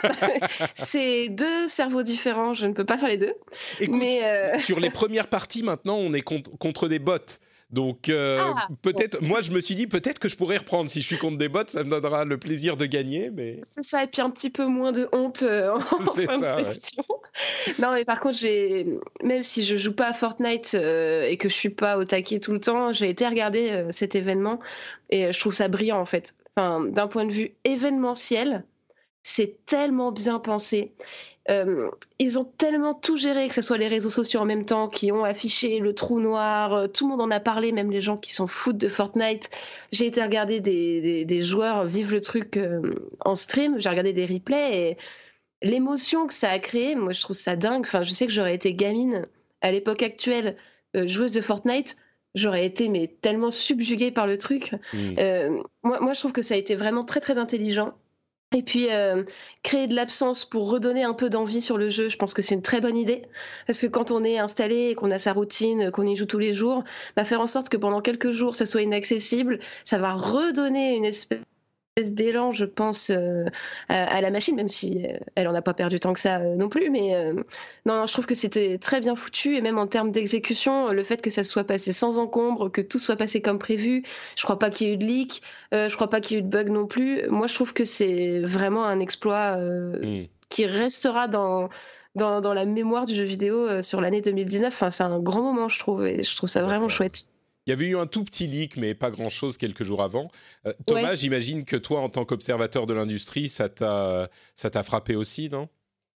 C'est deux cerveaux différents, je ne peux pas faire les deux. Écoute, Mais euh, sur les premières parties, maintenant, on est contre, contre des bots. Donc, euh, Ah, peut-être, moi, je me suis dit, peut-être que je pourrais reprendre. Si je suis contre des bots, ça me donnera le plaisir de gagner, mais... c'est ça, et puis un petit peu moins de honte euh, en C'est fin ça, de ouais. session. Non, mais par contre, j'ai, même si je joue pas à Fortnite euh, et que je suis pas au taquet tout le temps, j'ai été regarder euh, cet événement et euh, je trouve ça brillant en fait. Enfin, d'un point de vue événementiel, c'est tellement bien pensé. Euh, ils ont tellement tout géré, que ce soit les réseaux sociaux en même temps, qui ont affiché le trou noir, euh, tout le monde en a parlé, même les gens qui s'en foutent de Fortnite. J'ai été regarder des, des, des joueurs vivre le truc euh, en stream, j'ai regardé des replays et l'émotion que ça a créé, moi je trouve ça dingue. Enfin, je sais que j'aurais été gamine à l'époque actuelle, euh, joueuse de Fortnite, j'aurais été mais tellement subjuguée par le truc. Mm. Euh, moi, moi, je trouve que ça a été vraiment très très intelligent. Et puis, euh, créer de l'absence pour redonner un peu d'envie sur le jeu, je pense que c'est une très bonne idée. Parce que quand on est installé et qu'on a sa routine, qu'on y joue tous les jours, bah faire en sorte que pendant quelques jours, ça soit inaccessible, ça va redonner une espèce d'élan, je pense, euh, à, à la machine, même si euh, elle en a pas perdu tant que ça euh, non plus. Mais euh, non, non, je trouve que c'était très bien foutu. Et même en termes d'exécution, le fait que ça soit passé sans encombre, que tout soit passé comme prévu, je crois pas qu'il y ait eu de leak, euh, je crois pas qu'il y ait eu de bug non plus. Moi, je trouve que c'est vraiment un exploit euh, Mm. qui restera dans, dans, dans la mémoire du jeu vidéo euh, sur l'année deux mille dix-neuf. Enfin, c'est un grand moment, je trouve, et je trouve ça vraiment D'accord. chouette. Il y avait eu un tout petit leak, mais pas grand-chose quelques jours avant. Euh, Thomas, Ouais. j'imagine que toi, en tant qu'observateur de l'industrie, ça t'a, ça t'a frappé aussi, non ?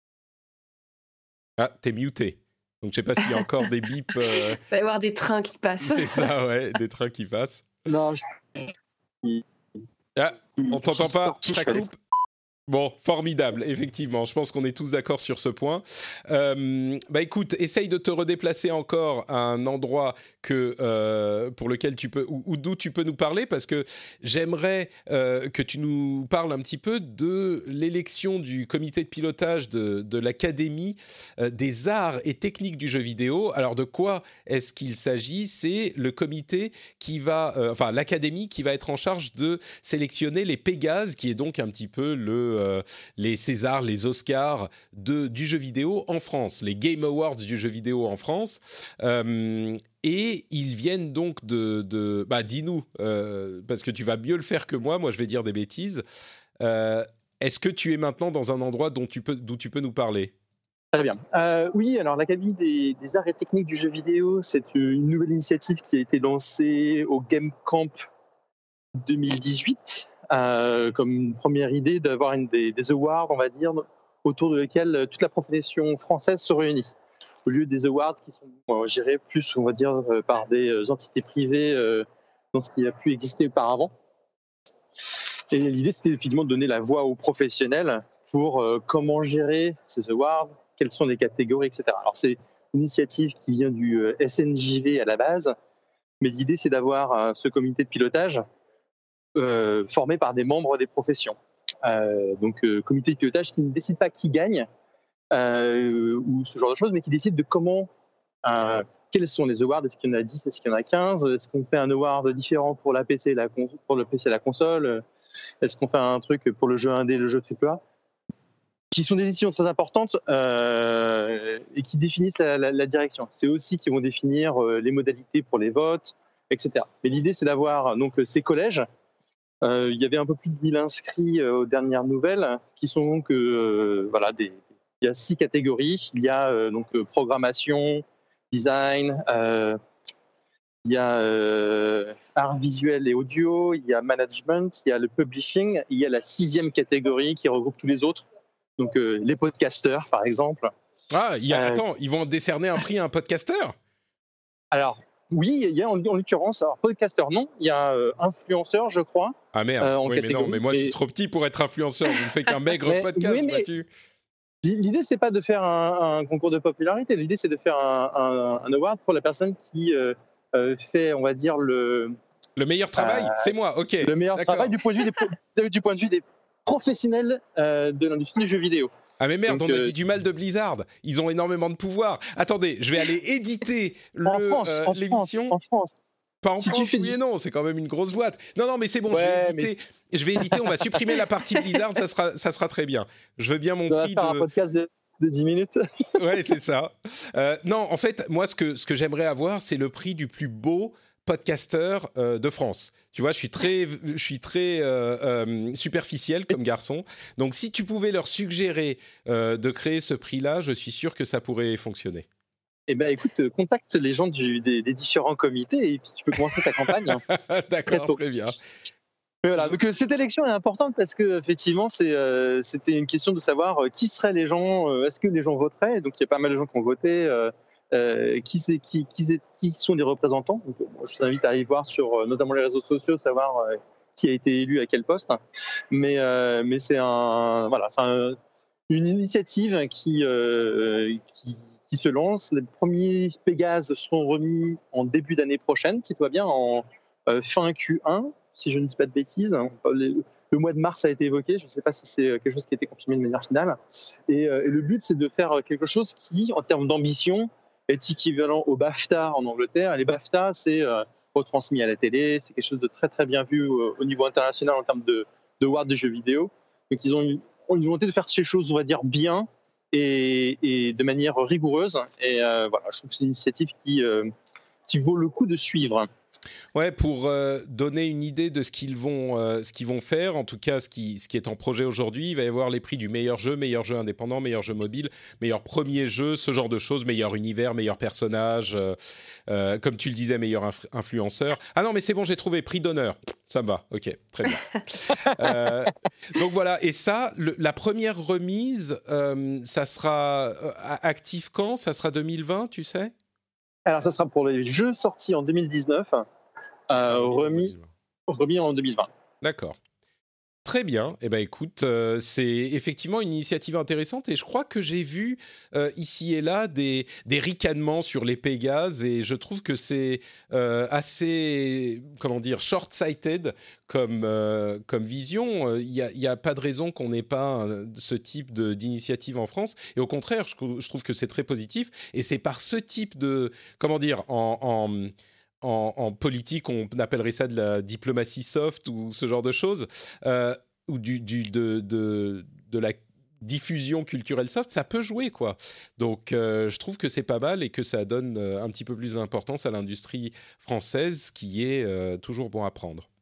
Ah, t'es muté. Donc, je sais pas s'il y a encore des bips. euh, Il va y avoir des trains qui passent. C'est ça, ouais, des trains qui passent. Non, je... Ah, on t'entend pas, Je suis ça allé- coupe. Bon, formidable, effectivement. Je pense qu'on est tous d'accord sur ce point. Euh, bah écoute, essaye de te redéplacer encore à un endroit que, euh, pour lequel tu peux, ou, ou d'où tu peux nous parler, parce que j'aimerais euh, que tu nous parles un petit peu de l'élection du comité de pilotage de, de l'Académie euh, des arts et techniques du jeu vidéo. Alors, de quoi est-ce qu'il s'agit ? C'est le comité qui va, euh, enfin, l'Académie qui va être en charge de sélectionner les Pégases, qui est donc un petit peu le Euh, les Césars, les Oscars de, du jeu vidéo en France, les Game Awards du jeu vidéo en France. Euh, et ils viennent donc de... de bah, dis-nous, euh, parce que tu vas mieux le faire que moi, moi je vais dire des bêtises. Euh, est-ce que tu es maintenant dans un endroit dont tu peux, d'où tu peux nous parler ? Très bien. Euh, oui, alors l'Académie des, des arts et techniques du jeu vidéo, c'est une nouvelle initiative qui a été lancée au Game Camp deux mille dix-huit, euh, comme une première idée d'avoir une des, des awards, on va dire, autour de lesquels toute la profession française se réunit. Au lieu des awards qui sont euh, gérés plus, on va dire, euh, par des entités privées euh, dans ce qui a pu exister auparavant. Et l'idée, c'était effectivement de donner la voix aux professionnels pour euh, comment gérer ces awards, quelles sont les catégories, et cetera. Alors, c'est une initiative qui vient du euh, S N J V à la base, mais l'idée, c'est d'avoir euh, ce comité de pilotage euh, formé par des membres des professions. Euh, donc, euh, comité de pilotage qui ne décide pas qui gagne euh, ou ce genre de choses, mais qui décide de comment, euh, quels sont les awards, est-ce qu'il y en a dix, est-ce qu'il y en a quinze, est-ce qu'on fait un award différent pour, la P C, la con- pour le P C et la console, est-ce qu'on fait un truc pour le jeu indé et le jeu triple A, qui sont des décisions très importantes euh, et qui définissent la, la, la direction. C'est aussi qui vont définir euh, les modalités pour les votes, et cetera. Mais l'idée, c'est d'avoir donc ces collèges. Euh, il y avait un peu plus de mille inscrits euh, aux dernières nouvelles, qui sont donc euh, voilà, des, il y a six catégories. Il y a euh, donc euh, programmation, design, euh, il y a euh, art visuel et audio, il y a management, il y a le publishing, il y a la sixième catégorie qui regroupe tous les autres. Donc euh, les podcasteurs, par exemple. Ah, il y a, Euh, attends, ils vont décerner un prix à un podcasteur ? Alors, oui, il y a en, en l'occurrence, alors podcasteur, non, il y a euh, influenceur, je crois. Ah merde, euh, en oui, mais non, catégorie. mais moi je suis Et- trop petit pour être influenceur, vous ne faites qu'un maigre Mais- podcast, oui, mais- vois-tu ? L'idée, c'est pas de faire un, un concours de popularité. L'idée, c'est de faire un, un, un award pour la personne qui euh, euh, fait, on va dire, le, Le meilleur travail, Euh, c'est moi, ok. le meilleur d'accord. travail du point de vue des, pro- du point de vue des professionnels euh, de l'industrie du jeu vidéo. Ah mais merde, Donc, on a euh, dit du mal de Blizzard. Ils ont énormément de pouvoir. Attendez, je vais aller éditer le, En France, euh, en France, l'émission. en France. Pas en si tu France, fais oui du- et non, c'est quand même une grosse boîte. Non, non, mais c'est bon, Ouais, je vais éditer. Je vais éditer, on va supprimer la partie Blizzard, ça sera, ça sera très bien. Je veux bien mon On va prix faire un de... podcast de, de dix minutes. Ouais, c'est ça. Euh, non, en fait, moi, ce que, ce que j'aimerais avoir, c'est le prix du plus beau podcasteur euh, de France. Tu vois, je suis très, je suis très euh, euh, superficiel comme garçon. Donc, si tu pouvais leur suggérer euh, de créer ce prix-là, je suis sûr que ça pourrait fonctionner. Eh ben, écoute, contacte les gens du, des, des différents comités et puis tu peux commencer ta campagne. Très D'accord, tôt. très bien. Mais voilà, donc euh, cette élection est importante parce que effectivement, c'est, euh, c'était une question de savoir euh, qui seraient les gens, euh, est-ce que les gens voteraient. Donc il y a pas mal de gens qui ont voté. Euh, euh, qui, c'est, qui, qui, c'est- qui sont les représentants. Donc, euh, moi, je vous invite à aller voir sur euh, notamment les réseaux sociaux, savoir euh, qui a été élu à quel poste. Mais, euh, mais c'est un, voilà, c'est un, une initiative qui, euh, qui, qui se lance. Les premiers Pégases seront remis en début d'année prochaine, si tout va bien, en euh, fin Q un, si je ne dis pas de bêtises. Les- le mois de mars a été évoqué, je ne sais pas si c'est quelque chose qui a été confirmé de manière finale. Et, euh, et le but, c'est de faire quelque chose qui, en termes d'ambition, est équivalent au BAFTA en Angleterre. Et les BAFTA, c'est euh, retransmis à la télé, c'est quelque chose de très très bien vu euh, au niveau international en termes de, de awards de jeux vidéo. Donc ils ont eu ils ont tenté de faire ces choses, on va dire, bien et, et de manière rigoureuse. Et euh, voilà, je trouve que c'est une initiative qui, euh, qui vaut le coup de suivre. Ouais, pour euh, donner une idée de ce qu'ils vont, euh, ce qu'ils vont faire, en tout cas ce qui, ce qui est en projet aujourd'hui, il va y avoir les prix du meilleur jeu, meilleur jeu indépendant, meilleur jeu mobile, meilleur premier jeu, ce genre de choses, meilleur univers, meilleur personnage, euh, euh, comme tu le disais, meilleur influ- influenceur. Ah non, mais c'est bon, j'ai trouvé prix d'honneur. Ça me va, ok, très bien. euh, donc voilà, et ça, le, la première remise, euh, ça sera euh, actif quand ? Ça sera deux mille vingt, tu sais ? Alors, ça sera pour les jeux sortis en deux mille dix-neuf, euh, remis, remis en deux mille vingt. D'accord. Très bien. Eh ben, écoute, euh, c'est effectivement une initiative intéressante et je crois que j'ai vu euh, ici et là des, des ricanements sur les Pégases et je trouve que c'est euh, assez, comment dire, short-sighted comme, euh, comme vision. Il n'y a, il y a pas de raison qu'on n'ait pas euh, ce type de, d'initiative en France et au contraire, je, je trouve que c'est très positif et c'est par ce type de, comment dire, en... en En, en politique, on appellerait ça de la diplomatie soft ou ce genre de choses, euh, ou du, du, de, de, de la, diffusion culturelle soft, ça peut jouer, quoi. Donc, euh, je trouve que c'est pas mal et que ça donne euh, un petit peu plus d'importance à l'industrie française, qui est euh, toujours bon à prendre.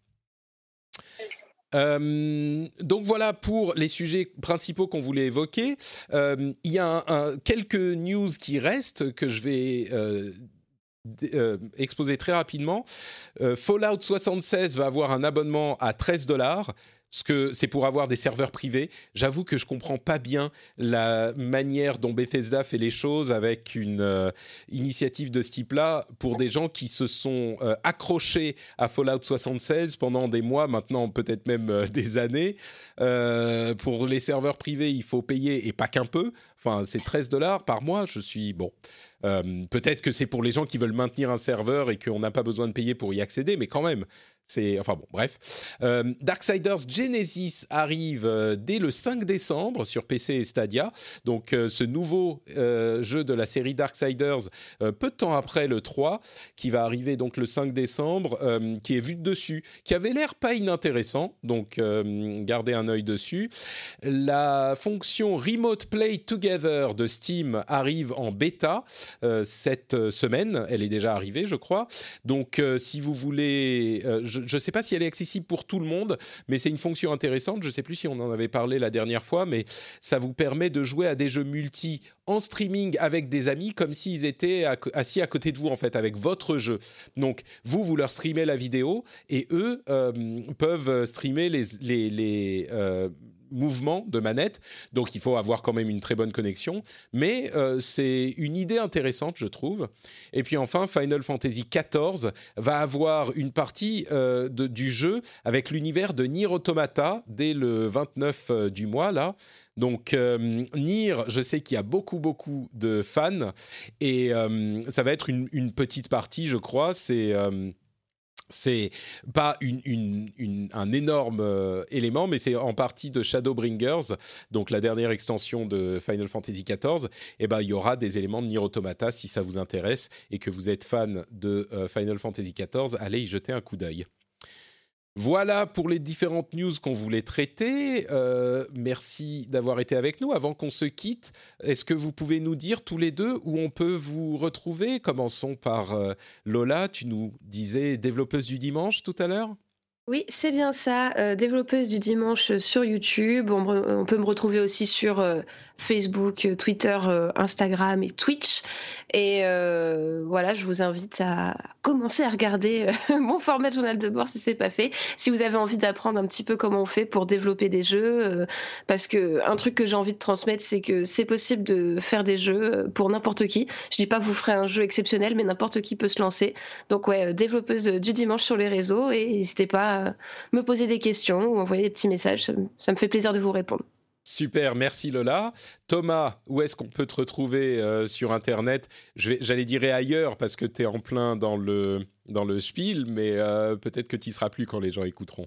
Euh, donc voilà pour les sujets principaux qu'on voulait évoquer. Euh, il y a un, un, quelques news qui restent que je vais euh, d- euh, exposer très rapidement. Euh, Fallout soixante-seize va avoir un abonnement à treize dollars. Ce que c'est pour avoir des serveurs privés. J'avoue que je comprends pas bien la manière dont Bethesda fait les choses avec une euh, initiative de ce type-là pour des gens qui se sont euh, accrochés à Fallout soixante-seize pendant des mois, maintenant peut-être même euh, des années. Euh, pour les serveurs privés, il faut payer et pas qu'un peu. Enfin, c'est treize dollars par mois. Je suis bon. Euh, peut-être que c'est pour les gens qui veulent maintenir un serveur et qu'on n'a pas besoin de payer pour y accéder, mais quand même. C'est, enfin bon, bref. Euh, Darksiders Genesis arrive euh, dès le cinq décembre sur P C et Stadia. Donc, euh, ce nouveau euh, jeu de la série Darksiders, euh, peu de temps après le trois, qui va arriver donc le cinq décembre, euh, qui est vu de dessus, qui avait l'air pas inintéressant. Donc, euh, gardez un œil dessus. La fonction Remote Play Together de Steam arrive en bêta euh, cette semaine. Elle est déjà arrivée, je crois. Donc, euh, si vous voulez... Euh, je Je ne sais pas si elle est accessible pour tout le monde, mais c'est une fonction intéressante. Je ne sais plus si on en avait parlé la dernière fois, mais ça vous permet de jouer à des jeux multi en streaming avec des amis, comme s'ils étaient assis à côté de vous, en fait, avec votre jeu. Donc, vous, vous leur streamez la vidéo, et eux euh, peuvent streamer les... les, les euh, mouvement de manette, donc il faut avoir quand même une très bonne connexion, mais euh, c'est une idée intéressante, je trouve. Et puis enfin, Final Fantasy quatorze va avoir une partie euh, de, du jeu avec l'univers de Nier Automata dès le vingt-neuf euh, du mois, là. Donc, euh, Nier, je sais qu'il y a beaucoup, beaucoup de fans, et euh, ça va être une, une petite partie, je crois, c'est... Euh, C'est pas une, une, une, un énorme euh, élément, mais c'est en partie de Shadowbringers, donc la dernière extension de Final Fantasy quatorze. Et ben, il y aura des éléments de Nier Automata si ça vous intéresse et que vous êtes fan de euh, Final Fantasy quatorze. Allez y jeter un coup d'œil. Voilà pour les différentes news qu'on voulait traiter. Euh, merci d'avoir été avec nous. Avant qu'on se quitte, est-ce que vous pouvez nous dire tous les deux où on peut vous retrouver ? Commençons par euh, Lola. Tu nous disais développeuse du dimanche tout à l'heure ? Oui, c'est bien ça, euh, développeuse du dimanche sur YouTube. On, me- on peut me retrouver aussi sur euh, Facebook, euh, Twitter, euh, Instagram et Twitch. Et euh, voilà, je vous invite à commencer à regarder euh, mon format de journal de bord si c'est pas fait. Si vous avez envie d'apprendre un petit peu comment on fait pour développer des jeux, euh, parce que un truc que j'ai envie de transmettre, c'est que c'est possible de faire des jeux euh, pour n'importe qui. Je dis pas que vous ferez un jeu exceptionnel, mais n'importe qui peut se lancer. Donc ouais, euh, développeuse du dimanche sur les réseaux et n'hésitez pas à me poser des questions ou envoyer des petits messages. Ça, me- ça me fait plaisir de vous répondre. Super, merci Lola. Thomas, où est-ce qu'on peut te retrouver euh, sur Internet ? Je vais, J'allais dire ailleurs parce que tu es en plein dans le, dans le spiel, mais euh, peut-être que tu n'y seras plus quand les gens écouteront.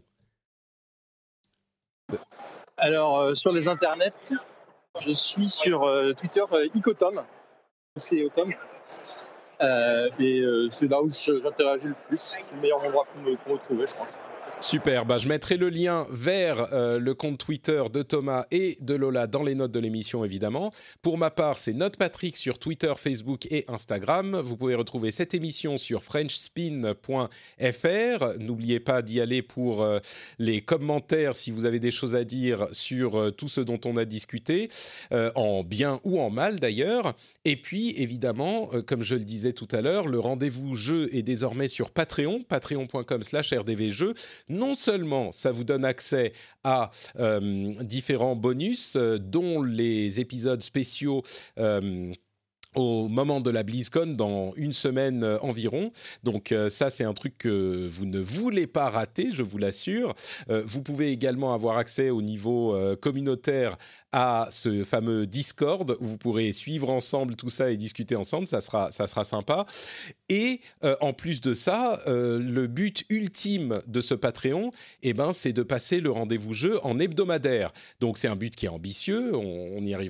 Alors, euh, sur les internets, je suis sur euh, Twitter euh, Icotom. C'est Otom. Euh, et euh, c'est là où je- j'interagis le plus. C'est le meilleur endroit pour me, pour me retrouver, je pense. Super, bah, je mettrai le lien vers euh, le compte Twitter de Thomas et de Lola dans les notes de l'émission, évidemment. Pour ma part, c'est NotePatrick sur Twitter, Facebook et Instagram. Vous pouvez retrouver cette émission sur french spin point f r. N'oubliez pas d'y aller pour euh, les commentaires si vous avez des choses à dire sur euh, tout ce dont on a discuté, euh, en bien ou en mal d'ailleurs. Et puis, évidemment, euh, comme je le disais tout à l'heure, le rendez-vous jeu est désormais sur Patreon, patreon point com slash r d v jeux. Non seulement ça vous donne accès à euh, différents bonus, euh, dont les épisodes spéciaux euh, au moment de la BlizzCon dans une semaine euh, environ. Donc euh, ça, c'est un truc que vous ne voulez pas rater, je vous l'assure. Euh, vous pouvez également avoir accès au niveau euh, communautaire à ce fameux Discord où vous pourrez suivre ensemble tout ça et discuter ensemble. Ça sera, ça sera sympa. Et euh, en plus de ça, euh, le but ultime de ce Patreon, eh ben, c'est de passer le rendez-vous jeu en hebdomadaire. Donc c'est un but qui est ambitieux, on, on y arrivera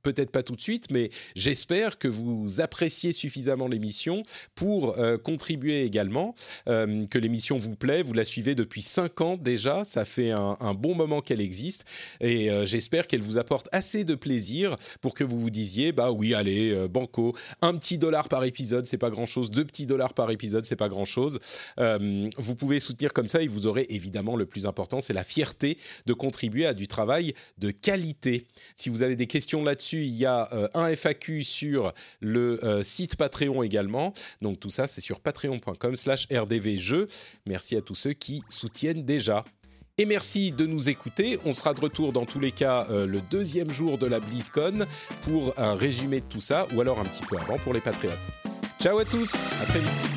peut-être pas tout de suite, mais j'espère que vous appréciez suffisamment l'émission pour euh, contribuer également, euh, que l'émission vous plaît. Vous la suivez depuis cinq ans déjà, ça fait un, un bon moment qu'elle existe et euh, j'espère qu'elle vous apporte assez de plaisir pour que vous vous disiez, bah oui, allez, euh, banco, un petit dollar par épisode, c'est pas grand-chose, deux petits dollars par épisode, c'est pas grand-chose. Euh, vous pouvez soutenir comme ça et vous aurez évidemment le plus important, c'est la fierté de contribuer à du travail de qualité. Si vous avez des questions là-dessus, il y a euh, un F A Q sur le euh, site Patreon également. Donc tout ça, c'est sur patreon.com slash rdvjeux. Merci à tous ceux qui soutiennent déjà. Et merci de nous écouter. On sera de retour dans tous les cas euh, le deuxième jour de la BlizzCon pour un résumé de tout ça, ou alors un petit peu avant pour les patriotes. Ciao à tous, à très vite.